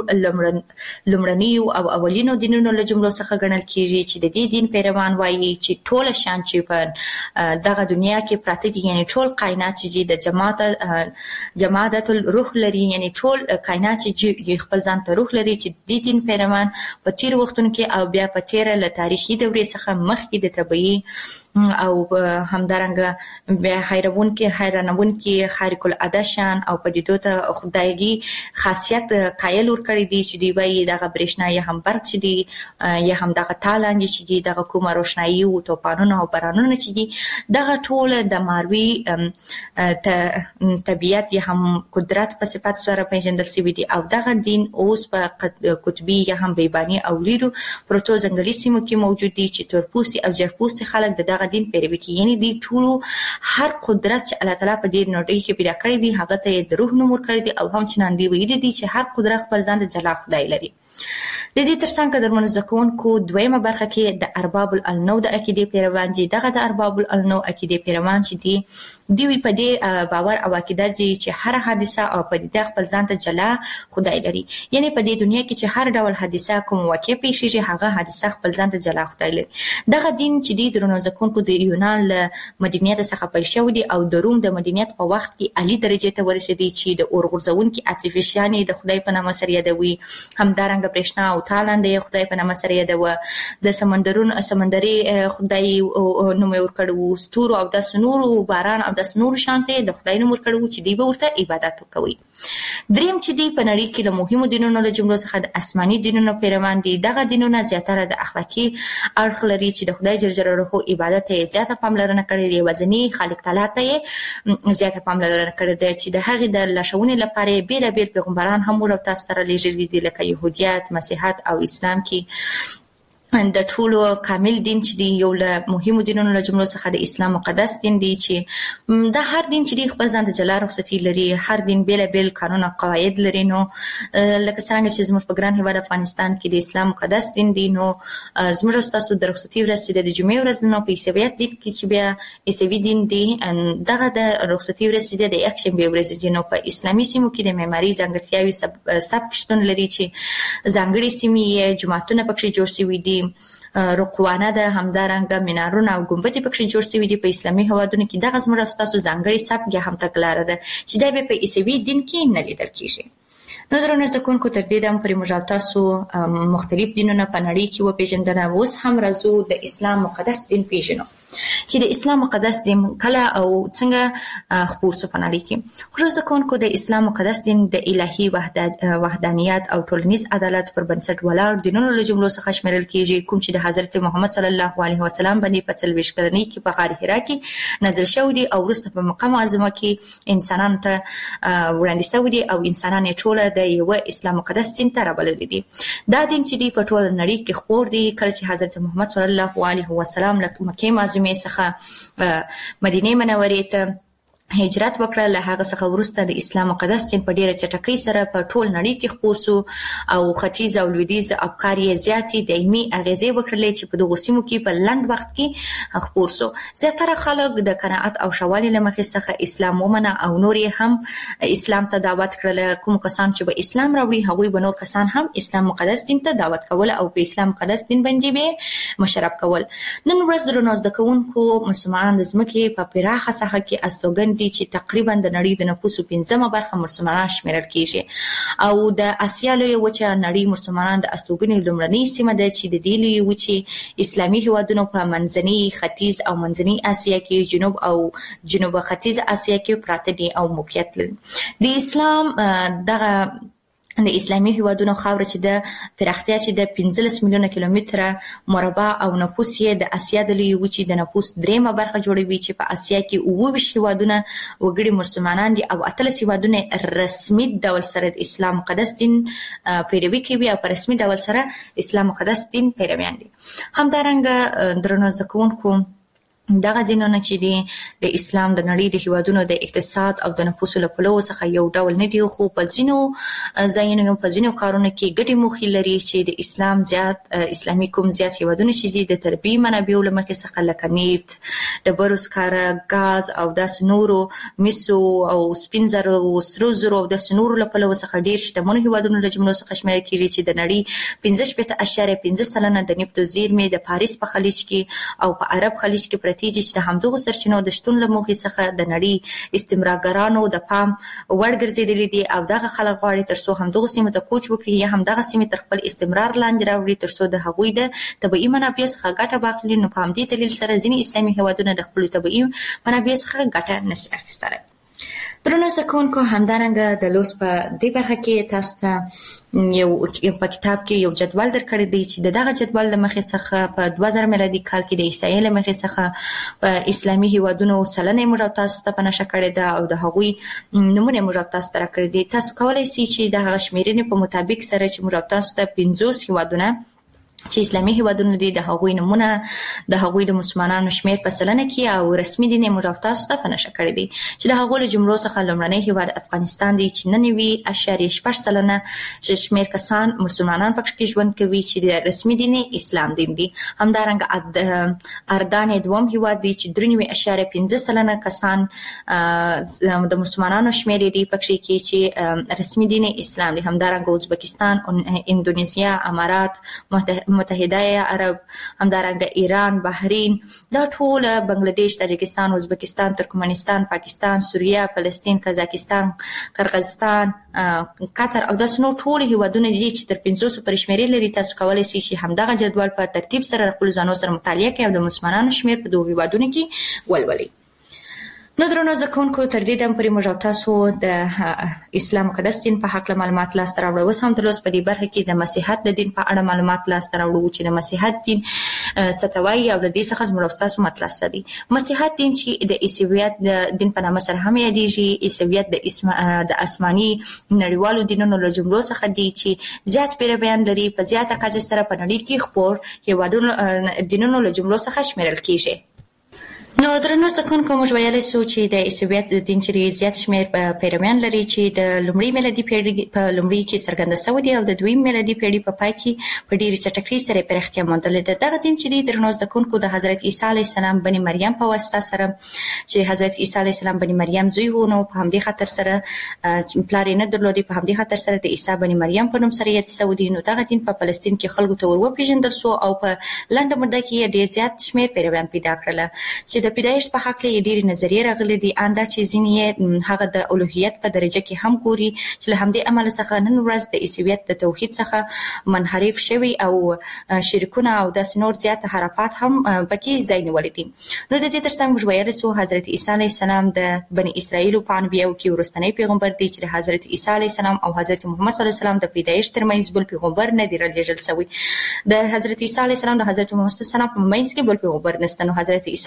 لومړنیو او اولینو دینونو له جملو څخه ګڼل کېږي چې د دې دین پیروان وایي چې ټوله شیان چې په دغه دنیا کې پراته دي، یعنې ټول کائنات چې د جماعت الروح لري، یعنی ټول کائنات چې خپل ځان ته روح لري، چې د دین پیروان په تیر وختونو کې او بیا په تیر له تاریخي دورې څخه مخکې د طبيعي او همدارنګه حیرانونکي خارق العاده شان او پدیدو ته خدایګي خاصیت قایل ورکړي دي چې دوی وایي دغه برېښنا یا هم برق چې دي یا هم دغه تالاندې چې دي، دغه کومه روښنایي او توپانونه او بارانونه چې دي، دغه ټول د ماروي طبیعت یا هم قدرت په صفت سره پیژندل شوي دي. او دغه دین اوس په قطبي یا هم بیاباني او لیرو پروتو ځنګلي سیمو کې موجود دي چې تورپوستي او ژیړپوستي خلک د دغه دین پیروي کوي. یعنې دوی ټولو هر قدرت چې الله تعالی په دې نړۍ کې پیدا کړی دی هغه ته یې د روح نوم ورکړی دی او هم چنان دوی ویلي دي چې هر قدرت خپل ځان د جلا خدای لري. د دې ترڅنګ قدرمنو زده کوونکو دویمه برخه کې د ارباب العنو د عقیدې پیروان دي. دغه د ارباب العنو عقیدې پیروان چې دي دوی په دې باور او عقیده دي چې هر حادثه او پدیده خپل ځان ته جلا خدای لري. یعنی په دې دنیا کې چې هر ډول حادثه کوم واقع پیښیږي هغه حادثه خپل ځان ته جلا خدای لري. دغه دین چې دی درنو زده کوونکو د یونان له مدنیت څخه پیل شوی دی او د روم د مدنیت په وخت کې عالی درجه ته ورسېدی چې د اورغورځونکي عاطفیشانې د خدای په نامه سره یادوي، همدارنګه برېښنا او تالاندې خدای په نامه سره یادوه، د سمندري خدای نوم یې ورکړی، ستورو او داسې نورو، باران او داسې نورو شانتې د خدای نوم ورکړی چې دوی به ورته عبادت کوي. دریم چې دی په نړۍ کې د مهمو دینونو له جملو څخه د آسماني دینونو پیروان دي. دغه دینونه زیاتره د اخلاقي اړخ لري چې د خدای جل جلاله عبادت ته زیاته پاملرنه کړې ده، یوازینی خالق تعالی ته زیاته پاملرنه کړې ده چې د هغې د لارښوونې لپاره بېلابېل پیغمبران هم موږ تاسو ته رالېږلي دي، لکه یهودیت، مسیحیت او اسلام کې د ټولو کامل دین چې دی یو له مهمو دینونو له جملو څخه د اسلام مقدس دین دی چې دا هر دین چې دی خپل ځان ته جلا رخصتي لري، هر دین بېلابېل قانون او قواعد لري. نو لکه څنګه چې زموږ په ګران هېواد افغانستان کې د اسلام مقدس دین دی، نو زموږ ستاسو د رخصتي ورځ چې د جمعې ورځ نو په عیسویت دین کې چې بیا عیسوي دین دی دغه د رخصتي ورځ چې د یکشنبې ورځ دی. نو په اسلامي سیمو کې د معماري ځانګړتیاوې سب شتون لري چې ځانګړي سیمې جوماتونه پکې جوړ شوي دي، رقوانه ده، همدارنګه منارونه او ګمبدې پکې جوړ شوي دي. په اسلامي هېوادونو کې دغه زموږ ستاسو ځانګړی سبک یا هم تګلاره ده چې دا به په عیسوي دین کې نه لیدل کېږي. نو درنو زده کوونکو تر دې دم پورې موږ تاسو مختلف دینونه په نړۍ کې وپېژندل. اوس هم راځو د اسلام مقدس دین پېژنو چې د اسلام مقدس دین کله او څنګه خپور شو په نړۍ کې. خو زده کوونکو د اسلام مقدس دین د الهي وحدانیت او ټولنیز عدالت پر بنسټ ولاړ دینونو له جملو څخه شمیرل کېږي، کوم چې د حضرت محمد صلی الله علیه وسلم باندې په 40 کلنۍ کې په غار حرا کې نازل شوی دی او وروسته په مقام معظمه کې انسانانو ته وړاندې شوی دی او انسانان یې ټول د یو اسلام مقدس دین ته رابللي دي. دا دین چې دی په ټول نړۍ کې خپور دی کله چې حضرت محمد صلی الله علیه وسلم له مکې معظمه څخه مدینه منورې ته هجرت وکړه. له هغه څخه وروسته د اسلام مقدس دین په ډیره چټکۍ سره په ټول نړۍ کې خپور شو او ختیځ او لویدیځ افکار یې زیاتې دایمي اغیزې وکړلې چې په دغه سیمو کې په لنډ وخت کې خپور شو. زیاتره خلک د قناعت او شوالي له مخې څخه اسلام ومنه او نور یې هم اسلام ته دعوت کړل. کوم کسان چې به اسلام راوړي هغوی به نور کسان هم اسلام مقدس دین ته دعوت کول او په اسلام مقدس دین باندې به مشرف کول. نن ورځ درنو زده کوونکو مسلمانان د ځمکې په پراخه ساحه کې استوګن دي چې تقریبا د نړۍ د نفوسو 15مه برخه مسلمانان شمیرل کیږي او د اسیا لویه وچه نړۍ مسلمانان د استوګنې لومړنۍ سیمه ده چې د دې لویې وچې اسلامي هیوادونو په منځني ختیځ او منځني اسیا کې جنوب او جنوب ختیځ اسیا کې پراته دي او موقعیت لري. د اسلام دغه د اسلامي هیوادونو خاوره چې د پراختیا چې د 15 میلیونه کیلومتره مربع او نفوس یې د اسیا د لویې وچې د نفوس 3مه برخه جوړوي چې په اسیا کې 29 هیوادونه وګړي مسلمانان دي او 18 هیوادونه رسمي ډول سره د اسلام مقدس دین پیروي کوي او په رسمي ډول سره اسلام مقدس دین پیرویان دي. همدارنګه درنو زده کوونکو دغه دینونه چې دي د اسلام د نړۍ د هیوادونو د اقتصاد او د نفوسو له پلوه څخه یو ډول نه دي خو په ځینو ځایونو په ځینو کارونو کې ګټې موخې لري چې د اسلام زیات اسلامي کوم زیات هیوادونه چې د طبیعي منابعو له مخې څخه لکه نفت، ډبرو سکاره، غاز او داسې نورو مسو او سپین زرو او سرو زرو او داسې نورو له پلوه څخه ډېر شتمنو هیوادونو له جملو څخه شمیرل کېږي چې د نړۍ 15.5% د نفتو زیرمې د پاریس په خلیج کې او په عرب خلیج کې چې د همدغو سرچینو د شتون له موخې څخه د نړۍ استعمارګرانو د پام وړ ګرځېدلي دي او دغه خلک غواړي ترڅو همدغو سیمو ته کوچ وکړي یا همدغه سیمې تر خپل استمرار لاندې راوړي ترڅو د هغوی د طبیعي منابعو څخه ګټه واخلي. نو په همدې دلیل سره ځینې اسلامي هیوادونه د خپلو طبیعي منابعو څخه ګټه نشي اخیستلی. درنو زده کوونکو همدارنګه د لوست په دې برخه کې تاسو ته یو په کتاب کې یو جدول درکړی دی چې دغه جدول له مخې څخه په 2000 میلادي کال کې د عیسایي له مخې څخه په اسلامي هیوادونو سلنه موږ تاسو ته په نشه کړی ده او د هغوی نمونه موږ تاسو ته راکړی دي. تاسو کولای شئ چې د هغه شمیرنې په مطابق سره چې موږ تاسو ته 50 هیوادونه چې اسلامي هیوادونه دي د هغوی نمونه د هغوی د مسلمانانو شمیر په سلنه کې او رسمي دین موږ تاسو ته په نشه کړی دي چې د هغوی له جملو څخه لومړنی هیواد افغانستان دی چې 99.8% شمیر کسان مسلمانان پکې ژوند کوي چې د رسمي دین اسلام دین دي. همدارنګه اردن دوم هیواد دی چې 3.5% کسان د مسلمانانو شمیر دي پکې کې چې رسمي دین اسلام دي. همدارنګه ازبکستان، اندونیزیا، امارات متحده عرب، همدارنګه ایران، بحرین، دا ټول بنگلاديش، تاجکستان، ازبکستان، ترکمنستان، پاکستان، سوریه، فلسطین، قزاقستان، قرغیزستان، قطر او داسې نور ټول هیوادونه دي چې تر 500 پر شمیرې لري. تاسو کولای شئ چې همدغه جدول په ترتیب سره خپل ځانو سره مطالعه کړئ او د مسلمانانو شمیر په دوه هیوادونو کې ولولئ. نو درنو زده کوونکو تر دې دم پورې موږ تاسو د اسلام مقدس دین په حق معلومات لاسته راوړو. اوس هم د لوست په دې برخه کې د مسیحیت د دین په اړه معلومات لاسته راوړو چې د مسیحیت دین څه ته وایي او د دې څخه زموږ تاسو مطلب څه دي. مسیحیت دین چې د عیسویت د دین په نامه سره هم یادېږي. عیسویت د آسماني نړیوالو دینونو له جملو څخه دی چې زیات پیروان لري، په زیاته کچه سره په نړۍ کې خپور هیوادونو دینونو له جملو څخه شمیرل کیږي. نو درنو زده کوونکو موږ ویلی سو چې د عیسویت د دین چې زیات شمیر پیروان لري چې د لومړۍ میلادي پیړۍ په لومړۍ کې څرګنده شوی دی او د دویم میلادي پیړۍ په پای کې په ډېرې چټکۍ سره پراختیا موندلې ده. دغه دین چې دی درنو زده کوونکو د حضرت عیسی علیه السلام بني مریم په واسطه سره چې حضرت عیسی علیه السلام بني مریم زوی و، نو په همدې خاطر سره پلار یې نه درلودی، په همدې خاطر سره د عیسی بني مریم په نوم سره یاد شوی دی. نو دغه دین په فلسطین کې خلکو ته وروپېژندل سو او په لنډه موده کې ډېر زیات شمیر پیروان پیدا کړل چې د پیدایښت په حق کې ډېرې نظریې راغلي دي. اندا چې ځینې هغه د الوهیت په درجه کې هم ګوري چې له همدې امله څخه نن ورځ د عیسویت د توحید څخه منحرف شوي او شرکونه او داسې نور زیات حرفات هم پکې ځای نیولی دي. نو د دې ترڅنګ موږ ویلی سو حضرت عیسی علیه السلام د بني اسرائیلو په انبیاو کې وروستنی پیغمبر دی چې د حضرت عیسی علیه السلام او حضرت محمد صلی الله علیه وسلم د پیدایښت ترمنځ بل پیغمبر نه دی رالیږل شوی. د حضرت عیسی علیه السلام د حضرت محمد صلی الله علیه وسلم په منځ کې بل پیغمبر نشته. نو حضرت عیسی علیه السلام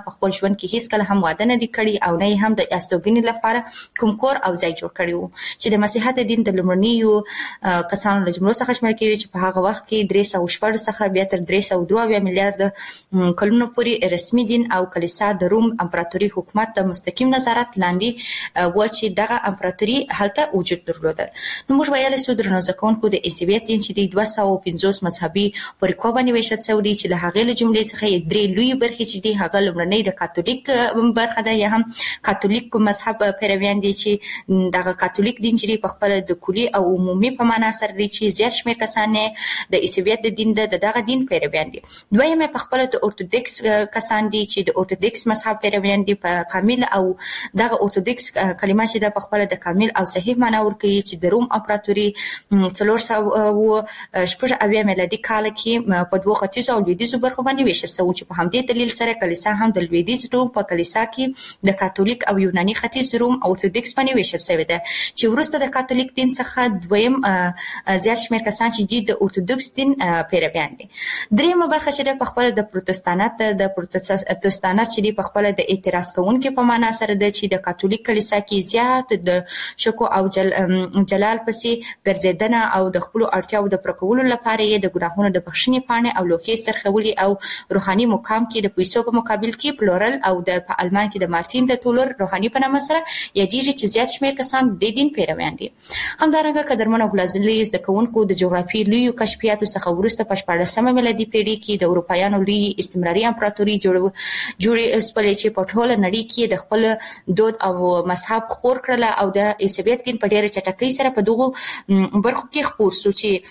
په خپل ژوند کې هیڅ کله هم واده نه کړی او نه هم د استوګنې لپاره کوم کور او ځای جوړ کړی وو چې د مسیحیت دین د لومړنیو کسانو له جملو څخه شمېرل کېږي چې په هغه وخت کې 314 څخه بیا تر 302 میلیارډ کلونو پورې رسمي دین او کلیسا د روم امپراتوري حکومت د مستقیم نظارت لاندې و چې دغه امپراتوري هلته وجود درلود. نو موږ ویل سو درنو ځکونکو د عیسویت دین چې د 250 مذهبي طریقو باندې ویشل شوی چې له هغه له جملې څخه درې لوی برخې چې دی هغه لومړنۍ د کاتولیک برخه ده یا هم کاتولیک مذهب پیروان دي چې دغه کاتولیک دین چې په خپل د کلی او عمومي په معنا سره دي چې زیات شمېر کسان د عیسویت دین دغه دین پیروان دي. دویمه په خپل د اورتودکس کسان دي چې د اورتودکس مذهب پیروان دي په کامل او دغه اورتودکس کلمه چې د په خپل د کامل او صحیح معنا ورکوي چې د روم امپراتوري 470 میلادي کال کې په دوه ختیځو او لویدیځو برخو باندې ویشل شوی چې په همدې دلیل سره کلیسا هم د لویدیځ روم په کلیسا کې د کاتولیک او یوناني ختیځ روم اورتودکس باندې ویشل شوی ده چې ورسته د کاتولیک دین څخه دویم زیات شمېر کسان چې د اورتودکس دین پیروان دي. دریمه برخه چې په خپل د پروتستانت چې په خپل د اعتراض کوونکو په معنا سره د چې د کاتولیک کلیسا کې زیات د شکو او جلال پسې ګرځیدنه او د خپل اړتیاو د پرکولو لپاره یې د ګناهونو د بخښنې پاڼې او لوحې سرخولي او روحاني مقام کې د پیسو په مقابل کې پلورل او د آلمان کې د مارتین د تولر روحاني په نامه سره یادېږي چې زیات شمېر کسان د دین پیروان دي. همدارنګه قدرمنو غلازلي د کوونکو د جغرافي لوی کشفیاتو څخه ورسته په 14مه میلادي پیړۍ کې د اروپایانو لوی استعماري امپراتوري جوړې سپلې چې په ټوله نړۍ کې د خپل دود او مذهب خپور کړل او د عیسویت دین په ډېره چټکۍ سره په دغه برخو کې خپور شو چې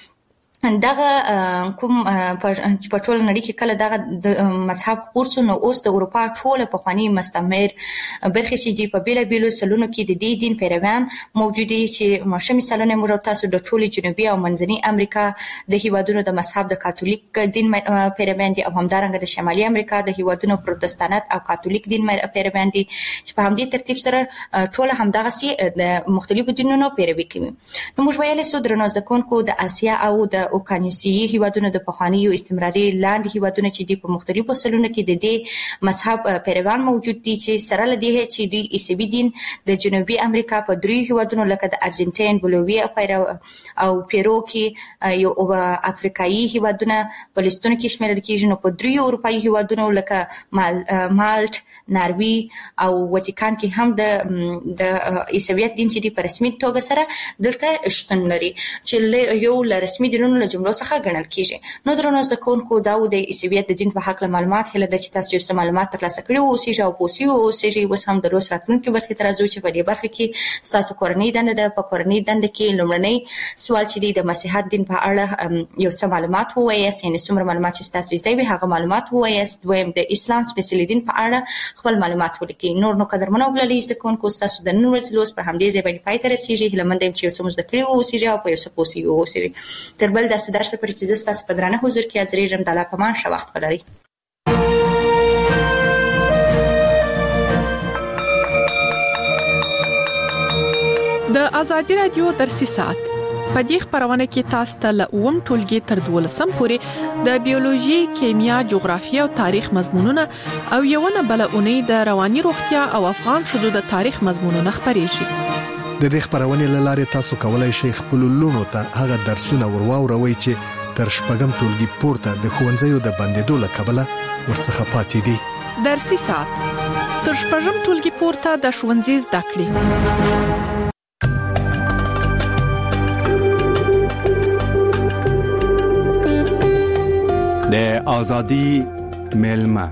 دغه کوم په ټول نړۍ کې کله دغه د مذهب خپور شو. نو اوس د اروپا ټوله په خواني مستعمر برخې چې دی په بیلابیلو سلونو کې د دې دین پیروان موجود دي چې ماشه مثالونه موږ تاسو د ټولي جنوبي او منځني امریکا د هیوادونو د مذهب د کاتولیک دین پیروان دي او همدارنګه د شمالي امریکا د هیوادونو پروتستانت او کاتولیک دین پیروان دي چې په همدې ترتیب سره ټول همدغه سي د مختلفو دینونو پیروي کوي. نو موږ ویل سو درنو ځکونکو د اسیا او د اوکانیسیایي هیوادونو د پخوانیو استعماري لاندې هیوادونو چې د په مختلفو سلونو کې د دې مذهب پیروان موجود دي چې سره لدی چې د عیسوي دین د جنوبي امریکا په درې هیوادونو لکه د ارجنټاین، بولیویا او پیرو کې یو افریقایي هیوادونه په لستون کې شمیرل کېږي. نو په درې اروپایي هیوادونو لکه مالټ، ناروی او واتیکان کې هم د عیسویت دین چې په رسمي توګه سره دلته شتون لري چې یو ل رسمي دینونو له جملو څخه ګڼل کېږي. نو درنو زدهکوونکو دا د عیسویت د دین په حق معلومات هله د چې تاسو یو معلومات ترلاسه کړئ او اوسېږئ او پوسیو اوسېږئ. اوس هم د روز راتلونکي برخې ته راځو چې په دې برخه کې ستاسو کورنۍ دنده ده. په کورنۍ دنده کې لومړنی سوال چې دی د مسیحیت دین په اړه یو څه معلومات ووایاست، یعنې څومره معلومات چې تاسو زده وي هغه معلومات ووایاست. دویم د اسلام سپېڅلي دین په اړه خپل معلومات ولیکئ. نو قدرمنو غلالي زدهکوونکو ستاسو د نن ورځې لوست پر همدې ځای باندې پای ته رسېږي. هیله مند یم چې یو څه مو زده کړي واوسېږئ او په یو څه پوه شوي واوسېږئ. تر بل داسې درس پورې چې زه ستاسو په درانه حضور کې حاضرېږم. د الله په امان ښه وخت ولرئ. د ازادي رادیو درسي ساعت په دې خبرونه کې تاسو ته له اوم ټولګي تر 12 پورې د بیولوژي، کیمیا، جغرافیه او تاریخ مضمونونه او یوونه بلونه د رواني روغتیا او افغان شذو د تاریخ مضمونونه خبرېږي. د دې خبرونه لاره تاسو کولای شئ خپل لونو ته هغه درسونه ورواوروي چې تر شپږم ټولګي پورته د ښوونځیو د بندیدو له کبله ورڅخه پاتې دي. درسي ساعت تر شپږم ټولګي پورته د ښوونځي زده کړې. د ازادي ملما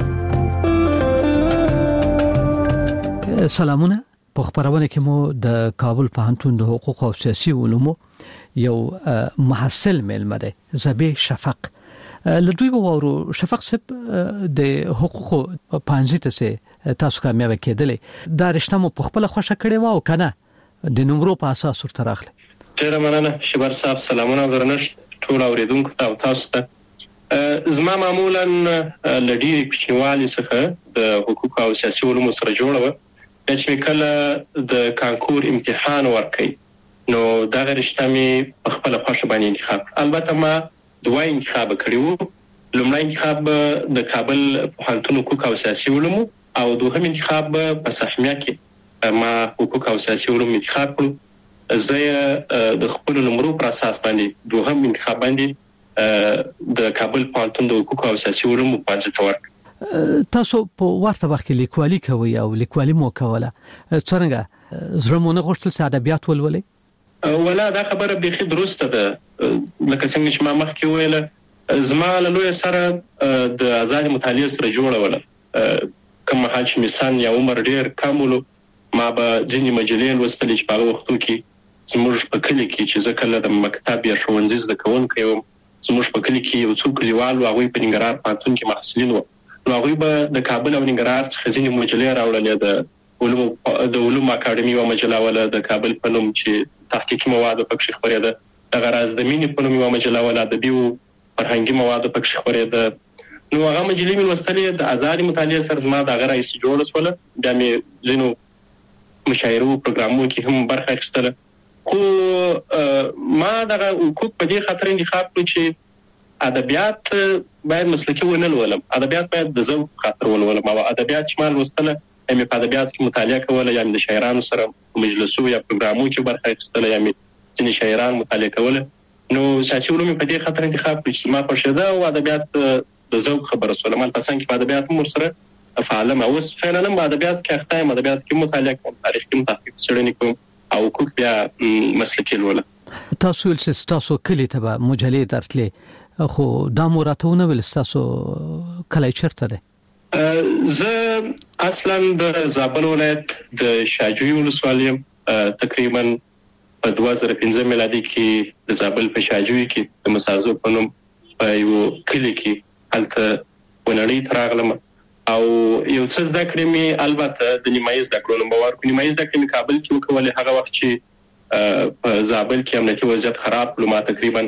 سلامونه. په خبرونه کې مو د کابل پوهنتون د حقوق او سیاسي علومو یو محصل ملما ده زبی شفق. لدوی وورو شفق صاحب د حقوق پانځته سه تاسو کامیاب کېدلې دا رښتا مو په خپل خوښه کړې و او کنه د نمبرو په اساس ورته راغله؟ ډېر مننه شبر صاحب. سلامونه درنښت ټول اوریدونکو ته او تاسو ته. زما معمولا لډيري کوچنیوالي څخه د حقوق او سیاسي علومو سره جوړه و چې کله د کانکور امتحان ورکړي نو دا رښتا مې په خپل خوښه باندې انتخاب. البته ما دوه انتخاب کړیو. لومړی انتخاب د کابل پوهنتون حقوق او سیاسي علوم او دوهم انتخاب په سهمیه کې ما حقوق او سیاسي علوم انتخاب کړ. زه د خپل نمرو پر اساس باندې دوهم انتخاب باندې د کابل پوهنتون د حقوق او سیاسي علوم په اړه تورک. تاسو په ورته وخت کې لیکوالي کوي او لیکوالي مو کوله، څنګه زرمونه غوښتل چې ادبیات ولولئ؟ ولا دا خبره به درسته ده، لکه څنګه چې ما مخکې ویله زما له لوی سره د آزاد مطالعه سره جوړول کوم مهال چې مثلا یا عمر ډیر کم ولو ما به ځینې مجلې لوستلې چې په هغه وختو کې زموږ په کلی کې چې زه کله د مکتب یا ښوونځي زده کوونکی وم، زموږ په کلی کې یو څو کلیوال هغوی په ننګرهار پوهنتون کې محصلین وو، نو هغوی به د کابل او ننګرهار څخه ځینې مجلې راوړلې. د علوم اکاډمي یوه مجله وله د کابل په نوم چې تحقیقي مواد پکې خپرېده، دغه راز د مینې په نوم یوه مجله وله ادبي او فرهنګي مواد پکې خپرېده. نو هغه مجلې مې لوستلې، د آزادې مطالعې سره زما دغه راهیسې جوړه شوله. بیا مې ځینو مشاعرو پروګرامونو کې هم برخه اخیستله، خو ما دغه حقوق په دې خاطر انتخاب کړو چې ادبیات باید مسلکي ونه لولم، ادبیات باید د ذوق خاطر ولولم. او ادبیات چې ما لوستله مې په ادبیات کې مطالعه کوله، یا د شاعرانو سره مجلسو یا پروګرامونو کې برخه اخیستله، یا مې ځینې شاعران مطالعه کوله. نو سیاسي علوم په دې خاطر انتخاب کړو چې ما خوښېده او ادبیات د ذوق خبره شوله. ما په څنګ کې په ادبیات هم ورسره فعال یم، اوس فعلا هم په ادبیات کې اخته یم، ادبیات کې مطالعه کوم، تاریخ کې تحقیق څېړنې کوم او حقوق بیا مسلکي لولم. تاسو ول چې تاسو کلی ته به مجلې درتلې، خو دا مو راته ونه ویل تاسو کلی چیرته دی؟ زه اصلا د زابل ولایت د شاجوی ولسوالۍ تقریبا په 2015 میلادي کې د زابل په شاجوی کې د مسازو په نوم په یو کلی کې هلته ونړۍ ته راغلم او یو څه زده کړې مې البته د نیمایي زده کړو نوم باور کو نیمایي زده کړې مې کابل کې وکولې. هغه وخت چې په زابل کې امنیتي وضعیت خراب کړو، ما تقریبا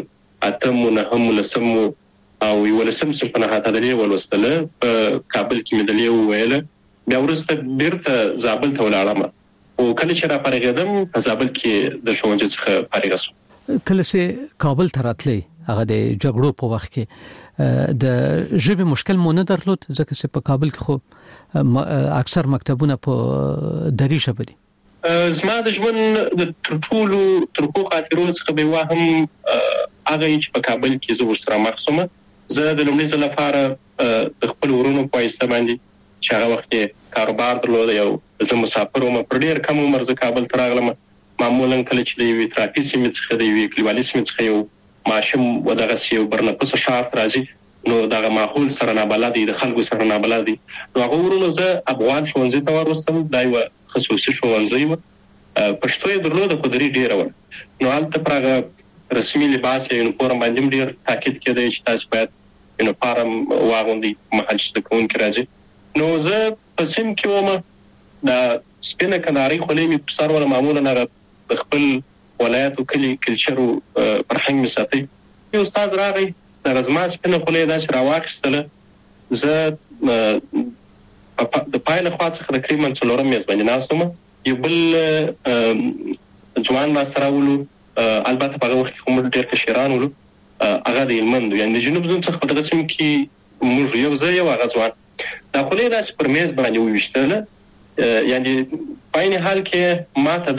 8 او یو لسم په نهایت د ولوستله په کابل کې مې د لیو ویله. بیا وروسته بیرته زابل ته ولاړم او کله چې را پارېږم په زابل کې د ښوونځي څخه فارغ شوم. کله چې کابل ته راتلې هغه د جګړو په وخت کې د ژبې مشکل مو نه درلود، ځکه چې په کابل کې خو اکثر مکتبونه په دري ژبه دي. زما د ژوند د ټولو ترخو خاطرو څخه به واهم هغه چې په کابل کې زه ورسره مخ شوم. زه د لومړي ځل لپاره د خپل ورونو په واسطه باندې چې هغه وخت کاروبار درلود، یو زه مسافر وم، پر ډیر کم عمر زه کابل ته راغلم. معمولا کله چې د یوې ترافیکي سیمې څخه د یوې کلیوالي سیمې څخه یو ماشوم ودغه یو برنپسه ښار ته راځي، نو دغه ماحول سره نابلد دي، د خلکو سره نابلد دي. نو هغه ورونو زه افغان ښوونځي ته وروستم، دا یو خصوصي ښوونځی و، پښتو یې درلوده خو دري ډیره وه. نو هلته پر هغه رسمي لباس یا یونیفورم باندې ډیر تاکید کېده چې تاسو باید یونیفورم واغوندئ مهال چې زده کوونکي راځي. نو زه په سیم کې وم، د سپینه کنارۍ خولۍ مې په سر وله، معمولا هغه د خپل ولایت او کلي کلچر او فرهنګ مې ساتئ. یو استاد راغی، دغه زما سپینه خولۍ یې داسې راواخیستله. زه د پای له خوا څخه تقریبا 4 میز باندې ناست وم، یو بل ځوان راسره ولو، البته په هغه وخت کې موږ ډېر کشران ولو، هغه د هلمند، یعنې د جنوب زون څخه په دغه سیمه کې موږ یو زه یو هغه ځوان. دا خولۍ داسې پر میز باندې وویشتله، یعنې په عین حال کې ما ته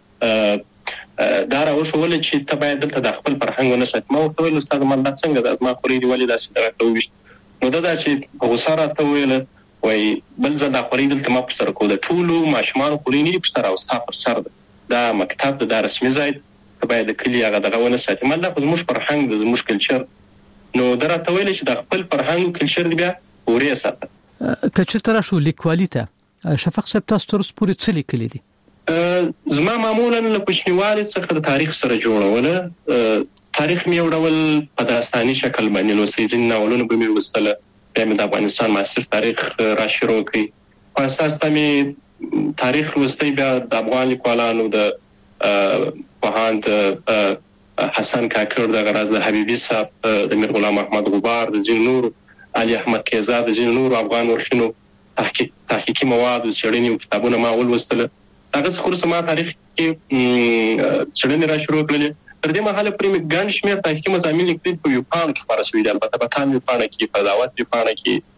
دا راوښوله چې ته باید دلته د خپل فرهنګ ونه ساتې. ما ورته ویل استاد ما دا څنګه ده، زما خولۍ دې ولې داسې دغه وویشت؟ نو دا داسې په غوسه راته وویله، وایي بل ځل دا خولۍ دلته ما پر سر کوو، د ټولو ماشومانو خولۍ نه دي پر سر او ستا پر سر ده، دا مکتب ده، دا رسمي ځای ته باید د کلي هغه دغه ونه ساتي. ما دا خو زموږ فرهنګ ده، زموږ کلچر. نو دا راته ویل چې د خپل فرهنګ او کلچر دې بیا ورې ساته. که چېرته راشو لیکوالي ته، شفق صاحب تاسو تر اوسه پورې څه لیکلي دي؟ زما معمولا له کوچنیوالي څخه د تاریخ سره جوړوله. تاریخ مې یو ډول په داستاني شکل باندې لوستي، ځینې ناولونه به مې لوستله، بیا مې د افغانستان معاصر تاریخ را شروع کړی. په اساس ته مې تاریخ لوستی، بیا د افغان لیکوالانو د پوهاند حسن کاکړ، د غراز د حبیبي صاحب، د میر غلام احمد غبار، د ځینو نورو، علي احمد کیزاد، د ځینو نورو افغان ورخینو تحقیقي مواد او څېړنې او کتابونه ما ولوستله. هغه څخه وروسته ما تاریخ کې څېړنې را شروع کړلې. تر دې مهاله پرې ګڼ شمېر تحقیقي مضامین لیکلي په یو پاڼه کې خپاره شوي دي. البته په تام پاڼه کې، په دعوت پاڼه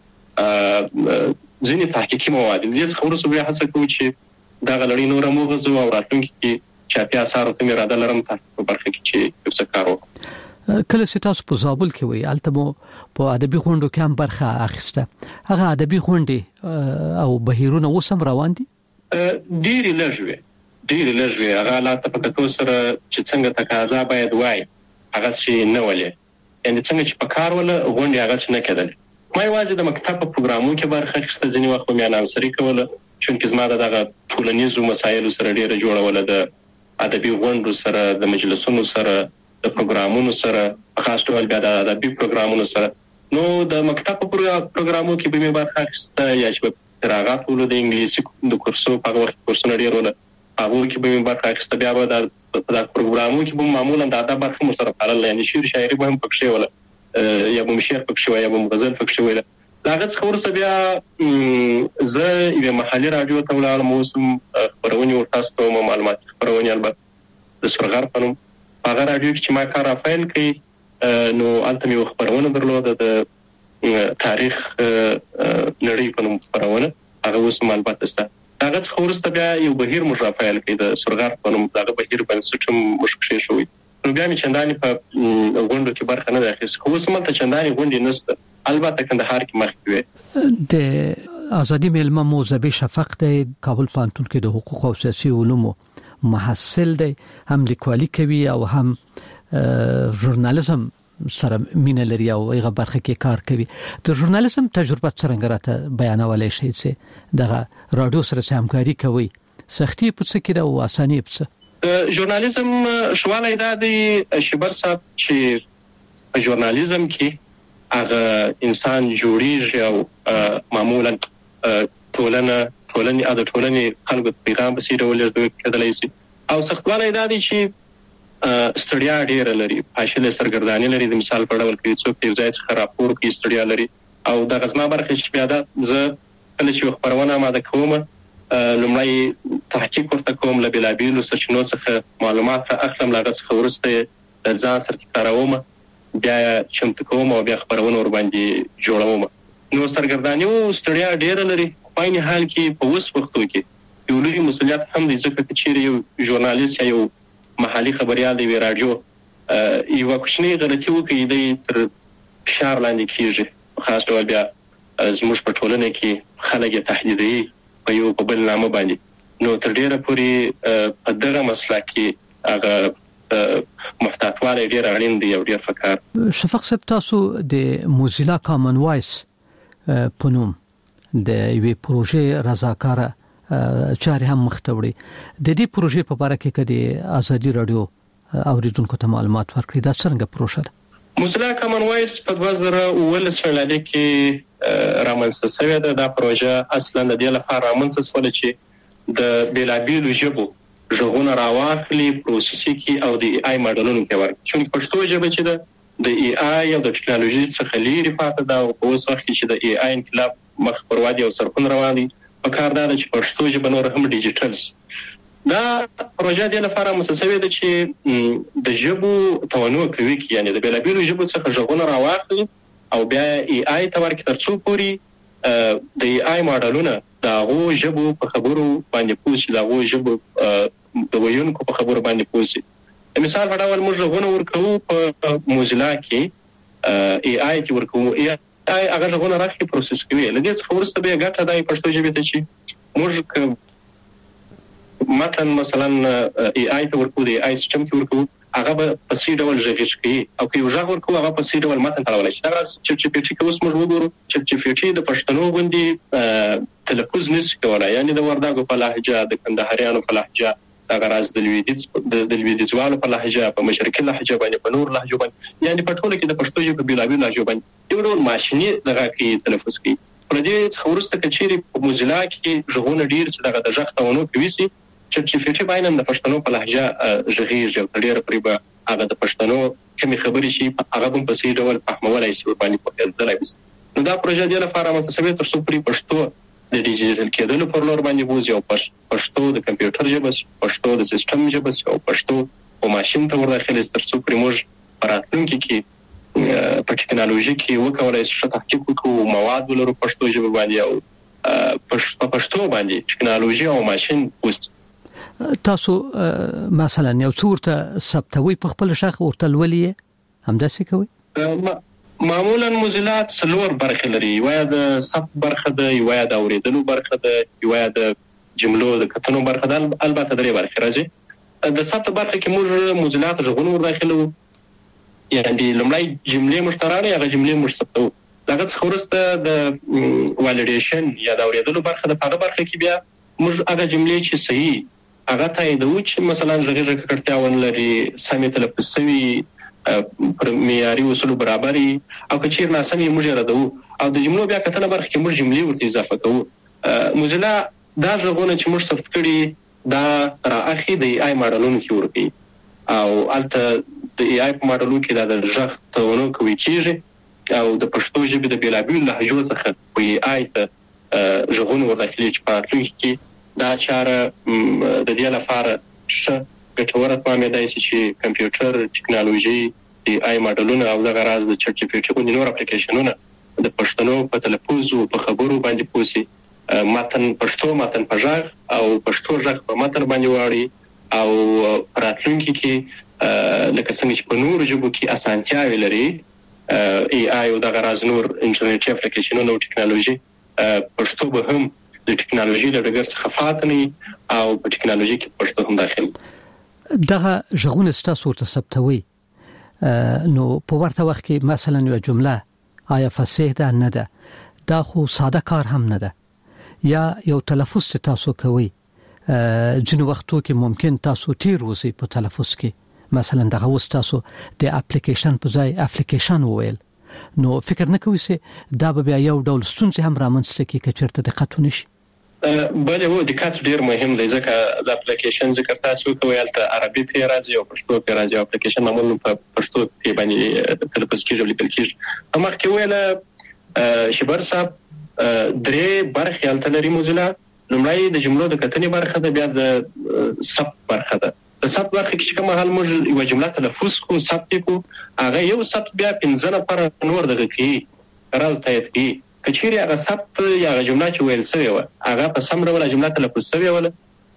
کې ځینې تحقیقي مواد دي. دې څخه وروسته بیا هڅه کوو چې دا غلړی نور موغزو او راتلونکي کې چاپی اثر ته اراده لرم په برخه کې چې څه کار وکړم. کله چې تاسو په زابل کې وي البته په ادبي غونډو کې هم برخه اخیسته، هغه ادبي غونډې او بهیرونه وسم روان دي؟ ډېر لږ هغه لا ته په کتو سره چې څنګه تقاضا باید وای هغه څه نه ولې، یعنی څنګه چې په کار ولا غونډې هغه څه نه کېدل. ما یوازې د مکتب په پروګرامونو کې برخه اخیسته، ځینې وخت مې اناونسري کوله چې زما دغه ټولنیزو مسایلو سره ډېر جوړول، د ادبي غونډو سره، د مجلسونو سره، د پروګرامونو سره، خاص ډول بیا د ادبي پروګرامونو سره. نو د مکتب په پروګرامونو کې به مې برخه اخیسته، یا چې فراغت ولود د انګلیسي د کورسو په وخت کورسونه ډېر ول هغه کې به مې برخه اخیسته. بیا به د پروګرامونو کې به معمولا د ادب برخه مو سره فعال، یعنی شعر شاعري به هم پکښې ول، یا به شعر پکښې وای، یا به غزل پکښې وای. هغه څخه ورسره بیا زه یو محلي رادیو ته ولاړم، اوسم خبرونه ورتاسو ته معلومات خبرونه البته د سرغر په نوم هغه رادیو چې ما کار رافایل کوي، نو البته یو خبرونه درلوده د تاریخ لړۍ په نوم خبرونه، هغه اوسم البته سته. هغه څخه ورسره بیا یو بهیر مشرفایل کوي د سرغر په نوم، هغه بهیر بنسټم مشکل شوی. نو بیا مې چندانې په غونډو کې برخه نه اخیسته، خو اوس ملته چندانې غونډې نشته. البته کندهار کې مخکې وي. د ازادي مېلمه مو زبی شفق د کابل پوهنتون کې د حقوق او سیاسي علومو محصل دی، هم لیکوالي کوي او هم ژورنالیزم سره مینه لري او هغه برخه کې کار کوي. د ژورنالیزم تجربه څنګه راته بیانولای شئ چې دغه رادیو سره همکاري کوي، سختي په څه کې او اساني په څه؟ ژورنالیزم شواله دا دی شبر صاحب چې په ژورنالیزم کې هغه انسان جوړیږي او معمولا ټولنې خلکو پیغام بسې ډول کېدلای شي، او سختوالی دا دی چې ستړیا ډېره لري، فاصله سرګرداني لري. د مثال په ډول کې څوک یو ځای څخه راپور کوي ستړیا لري، او د غزما برخه چې بیا دا زه کله چې خبرونه ماده کوم لومړی تحقیق ورته کوم، له بلابیلو سرچینو څخه معلومات اخلم، لاغه څخه ورسته ځان سره تکراروم، بیا چمتو کوم او بیا خبرونه ور باندې جوړوم. نو سرګرداني او ستړیا ډېره لري. په عین حال کې په اوس وختو کې یو لوی مسؤلیت هم دی، ځکه چې یو ژورنالیست یا یو محلي خبريال دی رادیو یو کوچنی غلطي وکړي د تر فشار لاندې کیږي، خاص ډول بیا زموږ په ټولنه کې خلک تهدیدوي په یو په بل نامه باندې. نو تر ډیره پورې په دغه مسله کې هغه محتاطواله ډیر اړین دی او ډیر فکر. شفق صاحب تاسو د موزیلا کامن وایس په نوم د یوې پروژې رضاکاره چارې هم مختوړي. د دې پروژې په اړه کې کدي ازادي رادیو اوریدونکو ته معلومات ورکړي، دا څنګه پروژه ده؟ موزیلا کامن وایس په 2019 میلادي کې رامنځته شوې ده. دا پروژه اصلا د دې لپاره رامنځته شوه چې د بیلابیلو ژبو ژغونه راواخلي، پروسس کې او د ای آی ماډلونو کې ورکړي. چې پښتو ژبه چې د ای آی او د ټکنالوژي څخه لري فاته دا او اوس وخت چې د ای آی انقلاب مخ پر وادي او سرخون روان دي، په کار دا چې پښتو ژبه نور هم ډیجیټل. دا پروژه د لپاره مسسوي ده چې د ژبو تنوع کوي، یعنی د بیلابیلو ژبو څخه ژغونه راواخلي او بیا ای آی ته ورکړي، ترڅو پوری د ای آی ماډلونه د هغو ژبو په خبرو باندې پوښي، د هغو ژبو د ویونکو په خبرو باندې پوښي. مثال په ډول موږ غوونه ورکو په موزیلا کې ای آی کې ورکو، ای آی هغه غوونه راخي پروسس کوي. لږ څه ورسته به ګټه د پښتو ژبې ته چې موږ متن مثلا ای آی ته ورکو، د ای آی سیستم ته ورکو، هغه په سی ډول ژغښ کوي، او که یو ژغ ورکو هغه په سی ډول متن تلولای شي. دا چې پی ټی کې اوس موږ وګورو چې پی ټی د پښتنو باندې تلفظ نشي کولای، یعنی د ورداګو په لهجه، د کندهاریانو په لهجه، د غراز د لویدیځوالو په لهجه، په مشرقي لهجه باندې، په نور لهجه باندې، یعنی په ټوله کې د پښتو ژبې بلابل لهجه باندې یو ډول ماشيني دغه کې تلفظ کوي. پر دې څورسته کچيري په موزیلا کې ژغونه ډیر چې دغه د ژغ تاونو کوي سي چې فيټي باندې د پښتنو په لهجه ژغیږي، ډیر پرې هغه د پښتنو کومې خبرې شي هغه هم په سي ډول فهمولای شي باندې په دلایل. نو دا پروژه د لپاره مسسوي تر څو پښتو د ډیجیټل کېدلو پر لور باندې بوزي، او پښتو د کمپیوټر ژبه، پښتو د سیستم ژبه، او پښتو په ماشين ته ورداخل ترڅو پر موږ راتلونکي کې په ټکنالوژي کې وکولای شو تحقیق وکړو مواد ولرو پښتو ژبه باندې او پښتو باندې ټکنالوژي او ماشين تاسو مثلا یو څورته ثبتوي په خپل شخص ورته ولې همداسې کوي؟ معمولا موزیلا څلور برخې لري، یو د ثبت برخه ده، یو د اوریدلو برخه ده، یو د جملو د کتنو برخه ده، البته درې برخې راځي. د ثبت برخه کې موږ موزیلا ته ژغون ورداخلو، یعنی لمړی جملې مشترانه هغه جملې مشترکو، هغه څخه وروسته د والیډیشن یا د اوریدلو برخه ده. په هغه برخه کې بیا موږ هغه جملې چې صحیح هغه تاییدو چې مثلا ژغه کړتیا ونلري، سمې تلفظ شوی، پر معیاري اصول برابري، او کچیر ناسمي موږ ردو، او د جملو بیا کتنه برخه کې موږ جملې ورته اضافه کوو. موزیلا دا ژغونه چې موږ ثبت کړي دا راخي د AI ماډلونو کې ورکي، او البته د AI په ماډلو کې د ژغ تونو کوي کیږي، او د پښتو ژبې د بیلابیل لهجو څخه په AI ته ژغونه ورداخلي چې په راتلونکي کې دا چاره د دې لپاره ښه ګټوره فهمیدای شي چې کمپیوټر ټکنالوژي د AI ماډلونه او د غراز د چټ جی پی ټي او نور اپلیکیشنونه د پښتنو په تلفظ او په خبرو باندې پوسی، متن پښتو متن په ژغ او پښتو ژغ په متن باندې واړي، او راتلونکي کې لکه څنګه چې په نور ژبو کې اسانتیاوي لري AI او د غراز نور انټرنیټي اپلیکیشنونه او ټکنالوژي، پښتو به هم د ټکنالوژي له ډګر څخه فاتني او په ټکنالوژي کې پښتو هم داخل. دغه ژغون ستاسو ورته ثبتوي، نو په ورته وخت کې مثلا یو جمله آیا فصیح ده نه ده، دا خو ساده کار هم نه ده، یا یو تلفظ تاسو کوي ځینې وختو کې ممکن تاسو تیر وځي په تلفظ کې، مثلا دغه وستاسو د اپلیکیشن په ځای اپلیکیشن وویل، نو فکر نه کوئ چې دا به یو ډول ستونزې هم رامنځته کوي که چېرته دقت ونه شي؟ بله هو دقت ډیر مهم دی، ځکه د اپلیکیشن ذکر تاسو کوئ البته عربي په راځي او پښتو په راځي، اپلیکیشن معمولا په پښتو کې باندې تلفظ کیږي لیکل کیږي. مخکې ویله شبر صاحب درې برخې البته لري موزیلا، لومړی د جملو د کتنې برخه ده، بیا د ثبت برخه ده. د ثبت برخه کې کوم حال موږ یو جمله تلفظ کو ثبت کو، هغه یو ثبت بیا 15 نفر نور دغه کې راځي تایید کی، کچېری هغه ثبت یا جمله چې ویل شوی و هغه په سم ډول جمله تلفظ شوی و،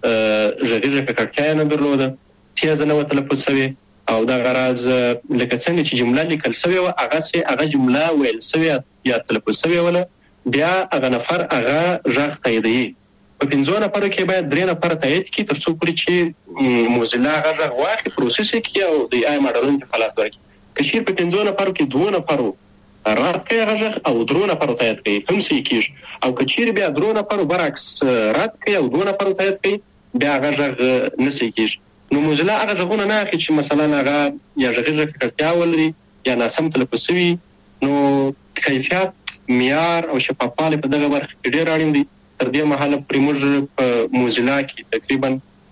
ژغه کړکټیا نه درلوده، تیز نه و تلفظ شوی، او دا غراز لکه څنګه چې جمله لیکل شوی و هغه جمله ویل شوی یا تلفظ شوی و، بیا هغه نفر هغه ژغ تاییدوي. په 15 نفر کې باید 3 نفر تایید کی ترڅو پورې چې موزیلا هغه ژغ واخلي، پروسس کوي او د AI ماډلونو ته خلاص ورکړي. کچېر په 15 نفر کې 2 نفر رات کوي هغه ژغ او 3 نفر تایید کوي، هم سې کیږي، او کچېر بیا 3 نفر برعکس رات کوي او 2 نفر تایید کوي، بیا هغه ژغ نه سې کیږي. نو موزیلا هغه ژغونه نه اخلي چې مثلا هغه یا ژغه کړتیا ولري یا ناسم تلفظ شوی، نو کیفیت، معیار او شفافیت په دغه برخه کې ډیر اړین دي. تر دې مهاله پرې موږ په موزیلا کې تقریبا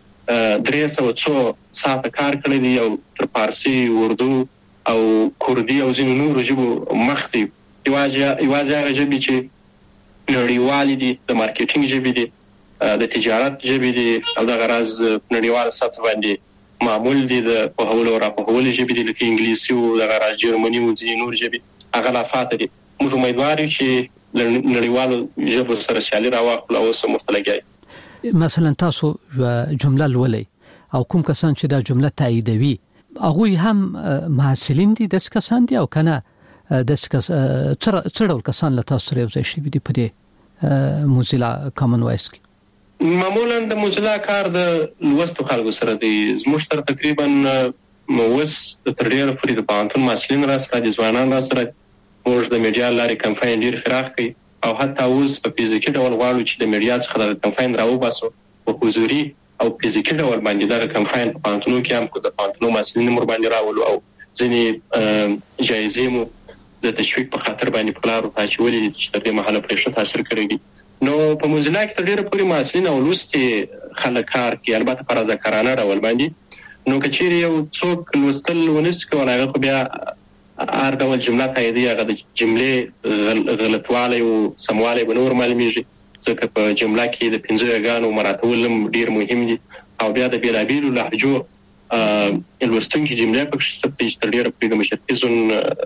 300 ساعت کار کړی دی، او تر فارسی، اردو او کوردی او ځینو نورو ژبو مخکې یوازې هغه ژبې چې نړیوالې دي، د مارکیټینګ ژبې دي، د تجارت ژبې دي، او د غراز نړیوال سطح باندې معمول دي د پوهولو او راپوهولو ژبې دي، لکه انګلیسي او د غراز جرمني او ځینې نور ژبې هغه لا فاته دي. موږ امیدوار یو چې نړیوالو ژبو سره سیالي راواخلو او سم مستلګي. مثلا تاسو جمله لولئ او کوم کسان چې دا جمله تاییدوي هغه هم محصلین دي، د کسان دي او کنه د څړول کسان له تاسو سره یو ځای شي دي په دې موزیلا کامن وایس کې؟ معمولا د موزیلا کار د لوستو خلکو سره دی. زموږ سره تقریبا موس تر ډیره پورې د پانتون محصلین را سره دي، ځوانان را سره. موږ د میډیا لارې کمپاین ډیر فراخ کړي، او حتی اوس په فزیکي ډول غواړو چې د میډیا څخه د کمپاین راوباسو په حضوري او فزیکي ډول باندې دا کمپاین په پانتونو کې هم کو د پانتونو محصلین مور باندې راولو، او ځینې جایزې مو د تشویق په خاطر باندې پلارو ته چولې چې د دې محله پرېښه تاثیر کړی دي. نو په موزیلا کې تر ډیره پورې محصلین او لوستي خلک کار کوي، البته پر ذکرانه ډول باندې. نو کچېری یو څوک لوستل ونس کولای، هغه خو بیا هر ډول جمله تاییدي، هغه د جملې غلطوالی او سموالی به نور معلومیږي، ځکه په جمله کې د 15 غانو مراتب ډیر مهم دي، او بیا د بیلابیلو لهجو لوستونکي جمله پکې ثبتې چې ډېر په مشتتزون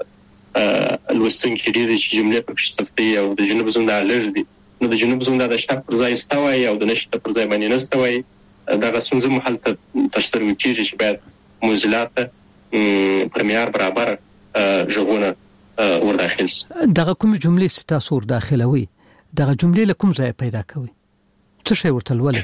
لوستونکي ډېر چې جمله پکې ثبتې او د جنوب زون د لږ دي نو د جنوب زون د شته پر ځای استوي او د نشته پر ځای باندې نستوي دا غسونځه محل ته تشتر وکړي چې باید موزلات پر معیار برابر ژغونه ورداخل دغه کوم جملې ستاسو ورداخلوي دغه جملې له کوم ځای پیدا کوي څه شی ورته ولې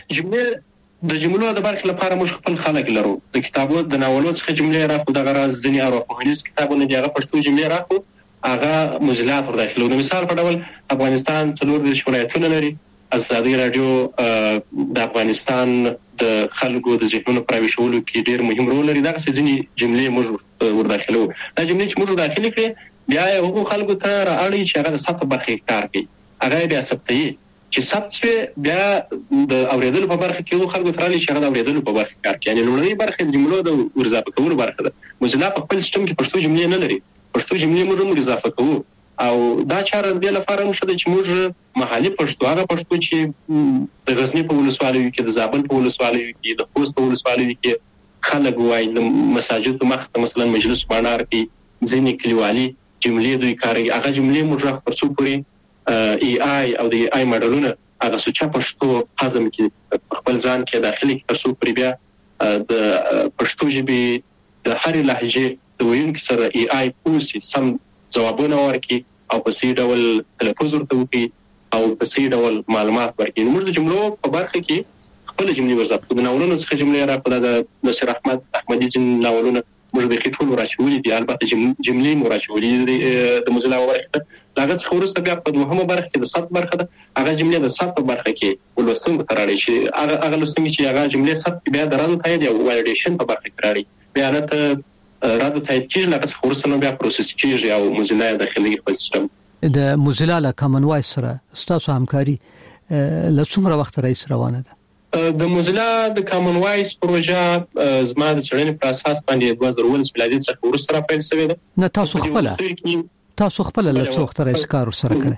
د جملو د برخې لپاره موږ خپل خلک لرو د کتابو د ناولو څخه جملې راخو د غراز ځنی اروپایي کتابونه دغه پښتو جملې راخو هغه موزلات ورداخلو د مثال په ډول افغانستان څلور د ولایتونه لري ازادي رادیو د افغانستان د خلکو د ذهنونو پراویشولو کې ډېر مهم رول لري دا ځینې جملې موږ ورداخلو دا جملې چې موږ داخلي کړې بیا هغه خلکو ته راړي چې هغه د ثبت برخې کار کوي هغه بیا ثبتي چې ثبت بیا د اوریدلو په برخه کې هغه خلکو ته راړي چې هغه د اوریدلو په برخه کار کوي یعنی لومړی برخه جملو د ورزاپ کولو برخه ده موزیلا په خپل سیستم کې پښتو جملې نه لري پښتو جملې موږ اضافه کوو او دا چاره د لپاره مشته چې موږ محلي پښتو هغه پښتو چې د غزنی په ولسوالۍ کې د زابل په ولسوالۍ کې د خوست په ولسوالۍ کې خلک وایي د مساجد مخ ته مثلا مجلس بانار کې ځینې کلیوالي جملې دوی کاروي هغه جملې موږ ترڅو پورې ای آی او د ای آی ماډلونه هغه سوچ پښتو هضم کې خپل ځان کې داخلي ترڅو پورې بیا د پښتو ژبې د هر لهجه د ویونکو سره ای آی پوسی سم جوابونه ورکړي او په سي ډول تلفظ ورته وکړي او په سي ډول معلومات ورکړي موږ د جملو په برخه کې خپل جملې وضاحت کوو د ناولونو څخه جملې راغله د نصر احمد احمدي جن ناولونه موږ د خېټول راچولې دي البته جملې مراجعولې د موزیلا برخه لاغه څخه ورسته بیا په دوهمه برخه کې د صد برخه ده هغه جملې د صد برخه کې ولوستونکو ته راړي چې هغه لوستونکو چې هغه جملې صد بیا درادو تایید او ویلیډیشن په برخه کې راړي بیا راته رادو تایید کیږي لکه څخه ورسته نو بیا پروسس کیږي او موزیلا داخلي خپل سیستم د موزیلا له کامن وایس سره ستاسو همکاري له څومره وخت راځي روانه ده د موزیلا د کامن وایس پروژه زما د چړنې په اساس باندې 2019 میلادي څخه ورسره فایل شوی ده نه تاسو خپل له څو وخت راځي کار سره کړی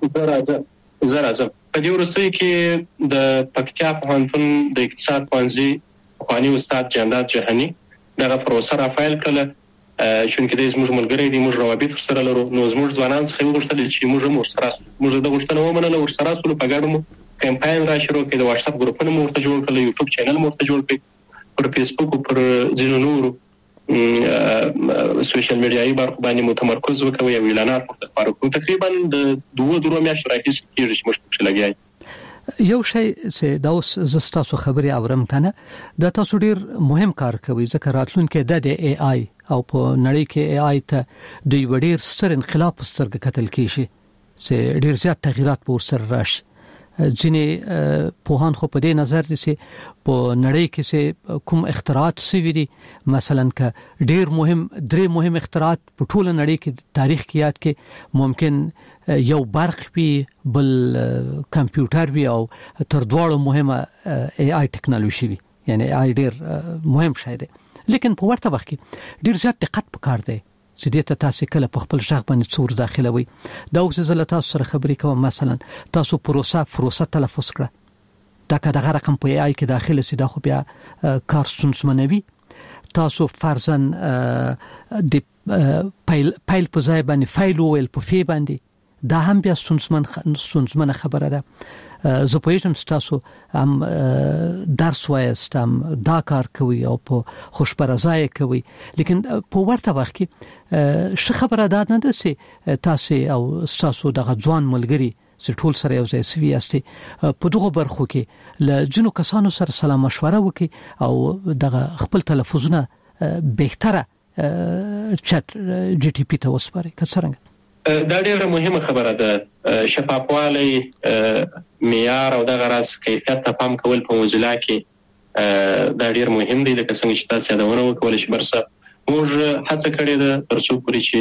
زه په دې ورسې کې د پکتیا پوهنتون د اقتصاد پوهنځي خواني استاد جانداد جهاني دغه پروسه را فایل کړل چونکې د زموږ ملګری دي موږ روابط سره لرو نو زموږ ځوانان څخه وغوښتل چې موږ د غوښتنه ومنله ورسره سره په ګډه مو کمپاین را شروع کړ د واتس اپ ګروپونه مو ورته جوړ کړل یوټیوب چینل مو ورته جوړ کړ پر فیسبوک او پر ځینو نورو سوشل میډیایي برخو باندې متمرکز وکوي او اعلانات ورته خپاره کړو تقریبا د 2 میاشتو راهیسې کېږي چې موږ په لګیای یو شی چې دا اوس زستاسو خبري اورم کنه دا تاسو ډیر مهم کار کوي ځکه راتلونکي د ای آی او په نړۍ کې ای آی ته د ډیر ستر انقلاب سترګه کتل کیږي چې ډیر زیات تغیرات په سر راشي ځینې پوهان خو په دې نظر دي چې په نړۍ کې چې کوم اختراعات سوي دي مثلا ک ډیر مهم درې مهم اختراعات په ټول نړۍ کې تاریخ کې یاد کې ممکن یو برق وي بل کمپیوټر وي او تر دواړو مهمه ای آی ټیکنالوژي وي یعنی آی ډیر مهم شی دی لیکن په ورته وخت کې ډیر زیات دقت پکار دی چې دې ته تاسو کله په خپل ژغ باندې څور داخلوي دا اوس زه له تاسو سره خبرې کوم مثلا تاسو پروسه تلفظ کړه دا کله رقم په ای آی کې داخله سي دا خو بیا کار ستونزمنوي تاسو فرضاً د فایل په ځای باندې فایل ویل په فی باندې دا هم بیا ستونزمنه خبره ده زه پوهیږم چې تاسو هم درس وایست هم دا کار کوي او په خوشبرزای کوي لیکن په ورته وخت کې څه خبره ده نه ده چې تاسو او تاسو دغه ځوان ملګری چې ټول سره یو ځای سوي یاستي په دغه برخو کې ل جنو کسانو سره سلام مشوره وکي او دغه خپل تلفظونه بهتره چټ جی ټی پی ته وسپاري کڅرنګ دا ډیره مهمه خبره ده شفافوالی معیار او دغه راز کیفیت ته پام کول په موزیلا کې دا ډیر مهم دی لکه څنګه چې تاسو یادونه وکولای شئ برسه موږ هڅه کړې ده ترڅو پورې چې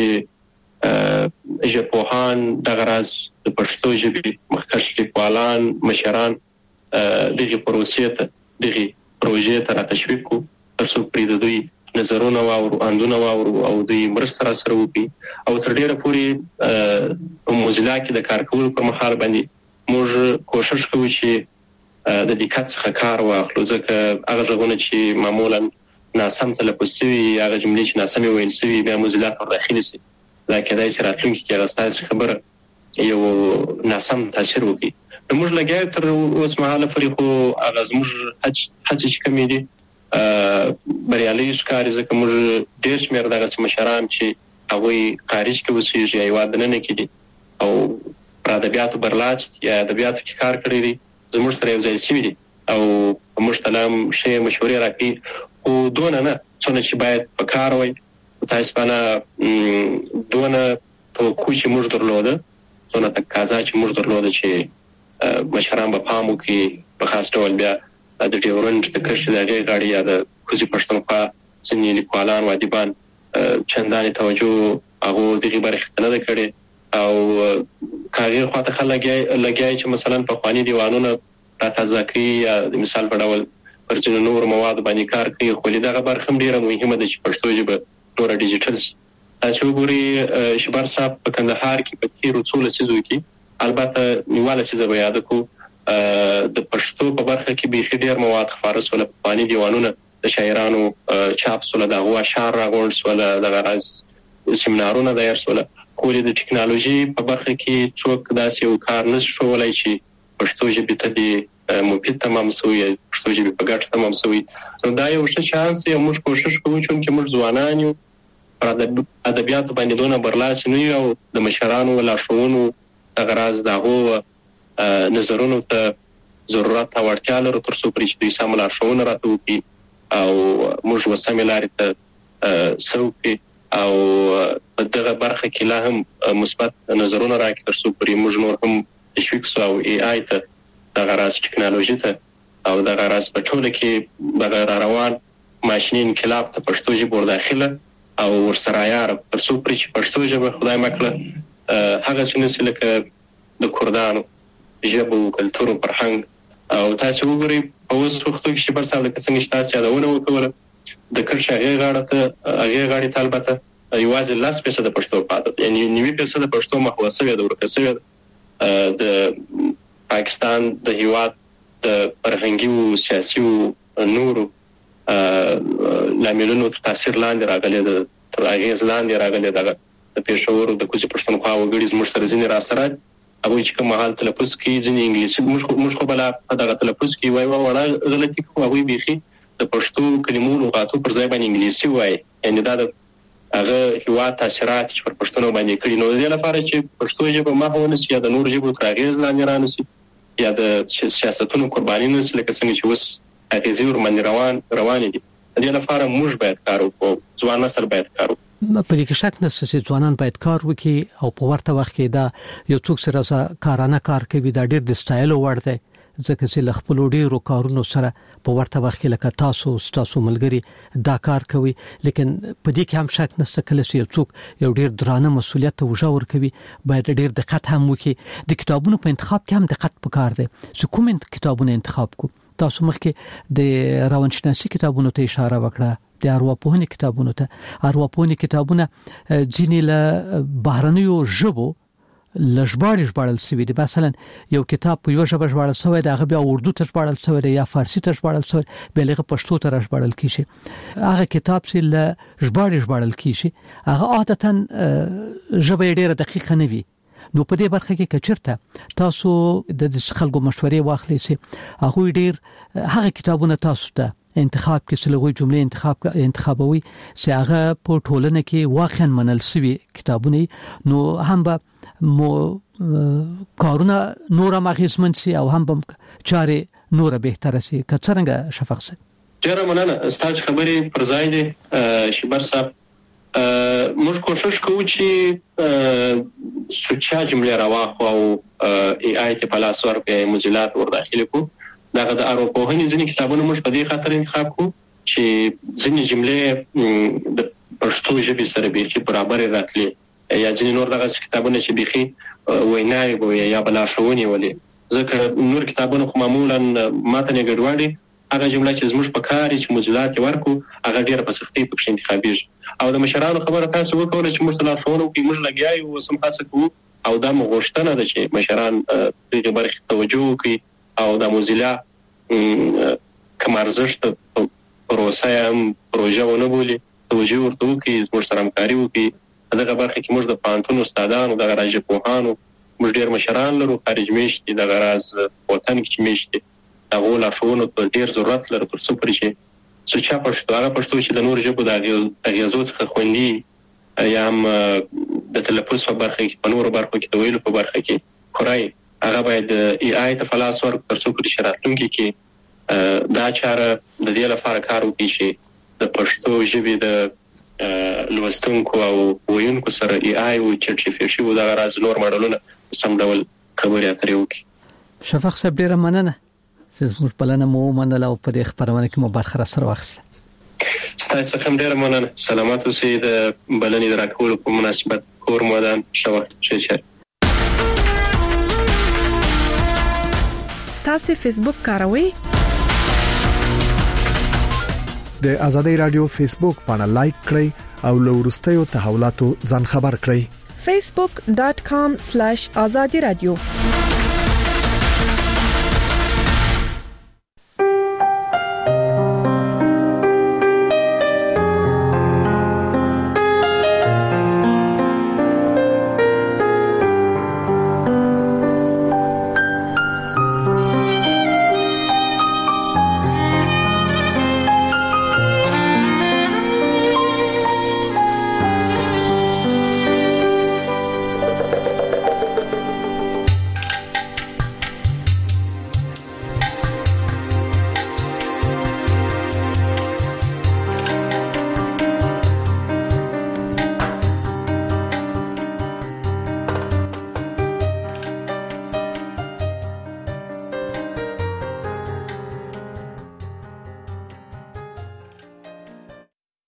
ژبپوهان دغه راز د پښتو ژبې مخکښ لیکوالان مشران دغه پروژې ته را تشویق کوو ترڅو پورې د دوی نظرونه او اندونه او د مرسته سره وکړي او تر ډیره پورې موزیلا کې د کار کولو پر مهال باندې موږ کوشش کوو چې د دقت څخه کار واخلو ځکه هغه ځایونه چې معمولا ناسم تلفظ شوی هغه جملې چې ناسم ویل شوی بیا موزلات ور داخلي شي دا کېدای شي راتلونکي کې غستاسي خبره یو ناسم تاثیر وکړي. موږ لګیا تر اوس مهاله فريقو هغه زموږ هڅې چې کومې دي بریالي ښکاري ځکه موږ ډېر شمېر دغه مشران چې هغه خارج کې اوسېږي یا وداننه کې دي او پر ادبیاتو برلاس یا ادبیاتو کې کار کړی دي زموږ سره یو ځای شوي دي او موږ ته هم شی مشورې راکړي خو دونه نه څونه چې باید په کار وای تاسو باندې دونه توقع چې موږ درلوده څونه تقاضا چې موږ درلوده چې مشران په پام وکړي په خاص ډول بیا د ډیورنډ د کرښې د هغې غاړې یا د کوزي پښتونخوا ځینې لیکوالان او ادیبان چندانې توجه هغو دغې برخې ته نه ده کړې او که هغې خواته ښه لګیایي چې مثلا پخواني دیوانونه راتازه کوي یا د مثال په ډول پر ځینو نورو موادو باندې کار کوي خو دغه برخه هم ډېره مهمه ده چې پښتو ژبه نوره ډیجیټل شي. تاسو وګورئ شبر صاحب په کندهار کې په تېرو څو لسیزو کې البته نیواله څیزه به یاده کړو د پښتو په برخه کې بیخي ډېر مواد خپاره شول پخواني دیوانونه د شاعرانو چاپ شول د هغو اشعار راغونډ شول دغه راز سیمینارونه دایر شول خو د ټکنالوژي په برخه کې څوک داسې یو کار نه شي کولی چې پښتو ژبې ته دې مفید تمام شوی پښتو ژبې په ګټه تمام شوی نو دا یو ښه چانس دی موږ کوشش کوو چې موږ ځوانان یو پر ادبیاتو باندې دونه برلاسی نه یو او د مشرانو لارښوونو دغه راز د هغو نظرونو ته ضرورت او اړتیا لرو تر څو پرې چې دوی سمه لارښوونه راته وکړي او موږ وسمې لارې ته سوکړي او په دغه برخه کې لا هم مثبت نظرونه راکړي تر څو پرې موږ نور هم تشویق سو او ای آی ته دغه راز ټکنالوژي ته او دغه راز په ټوله کې دغه روان ماشیني انقلاب ته پښتو ژبه ورداخله او ورسره عیار تر څو پرې چې پښتو ژبه خدای مکړه هغه څه لکه د کردانو ژبه او کلتور او فرهنګ او تاسو وګورئ په اوس وخت کې چې بر صاحب لکه څنګه چې تاسو یادونه وکړه د کرښې هغې غاړې ته البته یوازې 10% د پښتو پاتې یعنی 90% د پښتو محوه شوې ده ورکه شوې ده د پاکستان د هیواد د فرهنګي او سیاسي او نورو لاملونو تر تاثیر لاندې راغلي ده تر اغیز لاندې راغلي ده د پېښور د کوزي پښتونخوا وګړي زموږ سره ځینې راسره هغوی چې کوم مهال تلفظ کوي ځینې انګلیسي موږ خو بلا په دغه تلفظ کوي وایي وړه غلطي کوو هغوی بیخي د پښتو کلمو لغاتو پر ځای باندې انګلیسي وایي یعنې دا د هغه هیواد تاثیرات چې پر پښتنو باندې کړي نو د دې لپاره چې پښتو ژبه محو نه شي یا د نورو ژبو تر اغیز لاندې رانه شي یا د سیاستونو قرباني نه شي لکه څنګه چې اوس اغیزې ورباندې روانې دي د دې لپاره موږ باید کار وکړو ځوان نسل باید کار وکړي په دې کې شک نشته چې ځوانان باید کار وکړي او په ورته وخت کې دا یو څوک سره کارانه کار کوي دا ډېر د سټایل وړ دی ځکه چې له خپل ډیرو کارونو سره په ورته وخت کې لکه تاسو ملګری دا کار کوي لیکن په دې کې هم شک نشته کله چې څوک یو ډیر درانه مسولیت ته وژور کوي باید ډیر دقت هم وکړي د کتابونو په انتخاب کې هم دقت پکار دی چې کوم کتابونه انتخاب کو تاسو مخکې د روانشناسي کتابونو ته اشاره وکړه د ارواپوهنې کتابونو ته ارواپوهنې کتابونه ځینې له بهرنیو ژبو لژباړل شوی دی مثلا یو کتاب په یو ژبه ژباړل شوی دی هغه بیا اردو ته ژباړل شوی دی یا فارسی ته ژباړل شوی بیا لږه پښتو ته ژباړل کیږي هغه کتاب چې له ژباړل کیږي هغه عادتا ژبه ډیره دقیقه نه وي نو په دې برخه کې کچرته تاسو د خلکو مشورې واخلئ چې هغه ډیر هغه کتابونه تاسو ته انتخاب کې سلوي جملې انتخابوي چې هغه په ټولنه کې واقعا منل شوی کتابونه نو هم به مو کارونه نور ماغیزمن سي او هم به چاره نور بهتر سي کڅرنګ شفق سي ډیره مننه استاد خبرې پر ځای دي شبر صاحب موږ کوشش کوو چې سوچا جملې راواخو او ای آی ته په لاس ورکړو موزیلات ور داخلي کو دغه د ارواپوهنې ځینې کتابونه موږ په دې خاطر انتخاب کوو چې ځینې جملې د پښتو ژبې سره بیخي برابر راتلي یا ځینې نور دغه کتابونه چې بیخي ویناوي وي یا بلاشونی ولي ځکه نور کتابونه خو معمولا ماته نه ګډوډي هغه جمله چې زموږ په کار چې موزیلات ورکو هغه ډیره په سختۍ پکې انتخابیږي او د مشرانو خبره تاسو وکړه چې موږ تلاشونه کوو موږ لګیایو او سم خاصه کوو او دا مغوښتنه ده چې مشران دغه برخه توجه کوي او د موزیلا کوم ارزښت پروسه هم پروژه ونه بولي توجه ورته وکړي زموږ سره همکاري وکړي دغه برخه کې موږ د پوهنتون استادانو د راجع پوهانو موږ ډېر مشران لرو خارج میشتي د غراز وطن کې میشتي هغه لارښوونو ته ډېر ضرورت لري تر څو پرې چې سوچا پښتو چې د نور ژبو د اغیزو څخه خوندي یا هم د تلفظ په برخه کې په نورو برخو کې د ویلو په برخه کې خورای هغه باید ای آی ته فلاس ورک تر څو پرې شراتونکي کې دا چاره د دې لپاره کار وکړي چې د پښتو ژبې د لوستونکو او ویونکو سره ای آی او چټ شي او د غراز نور ماډلونه سم ډول خبرې اترې وکړي شفق صاحب ډیره مننه زموږ بلنه مو منله او په دې خبرونه کې مو برخه سره واخیسته ستاسو څخه ډیره مننه سلامات اوسئ د بلنې دراکولو په مناسبت کور مودان شوخ شي تاسو فیسبوک کاروئ د آزادۍ رادیو فیسبوک باندې لایک کړئ او له ورستیو تحولاتو ځان خبر کړئ facebook.com/azadi radio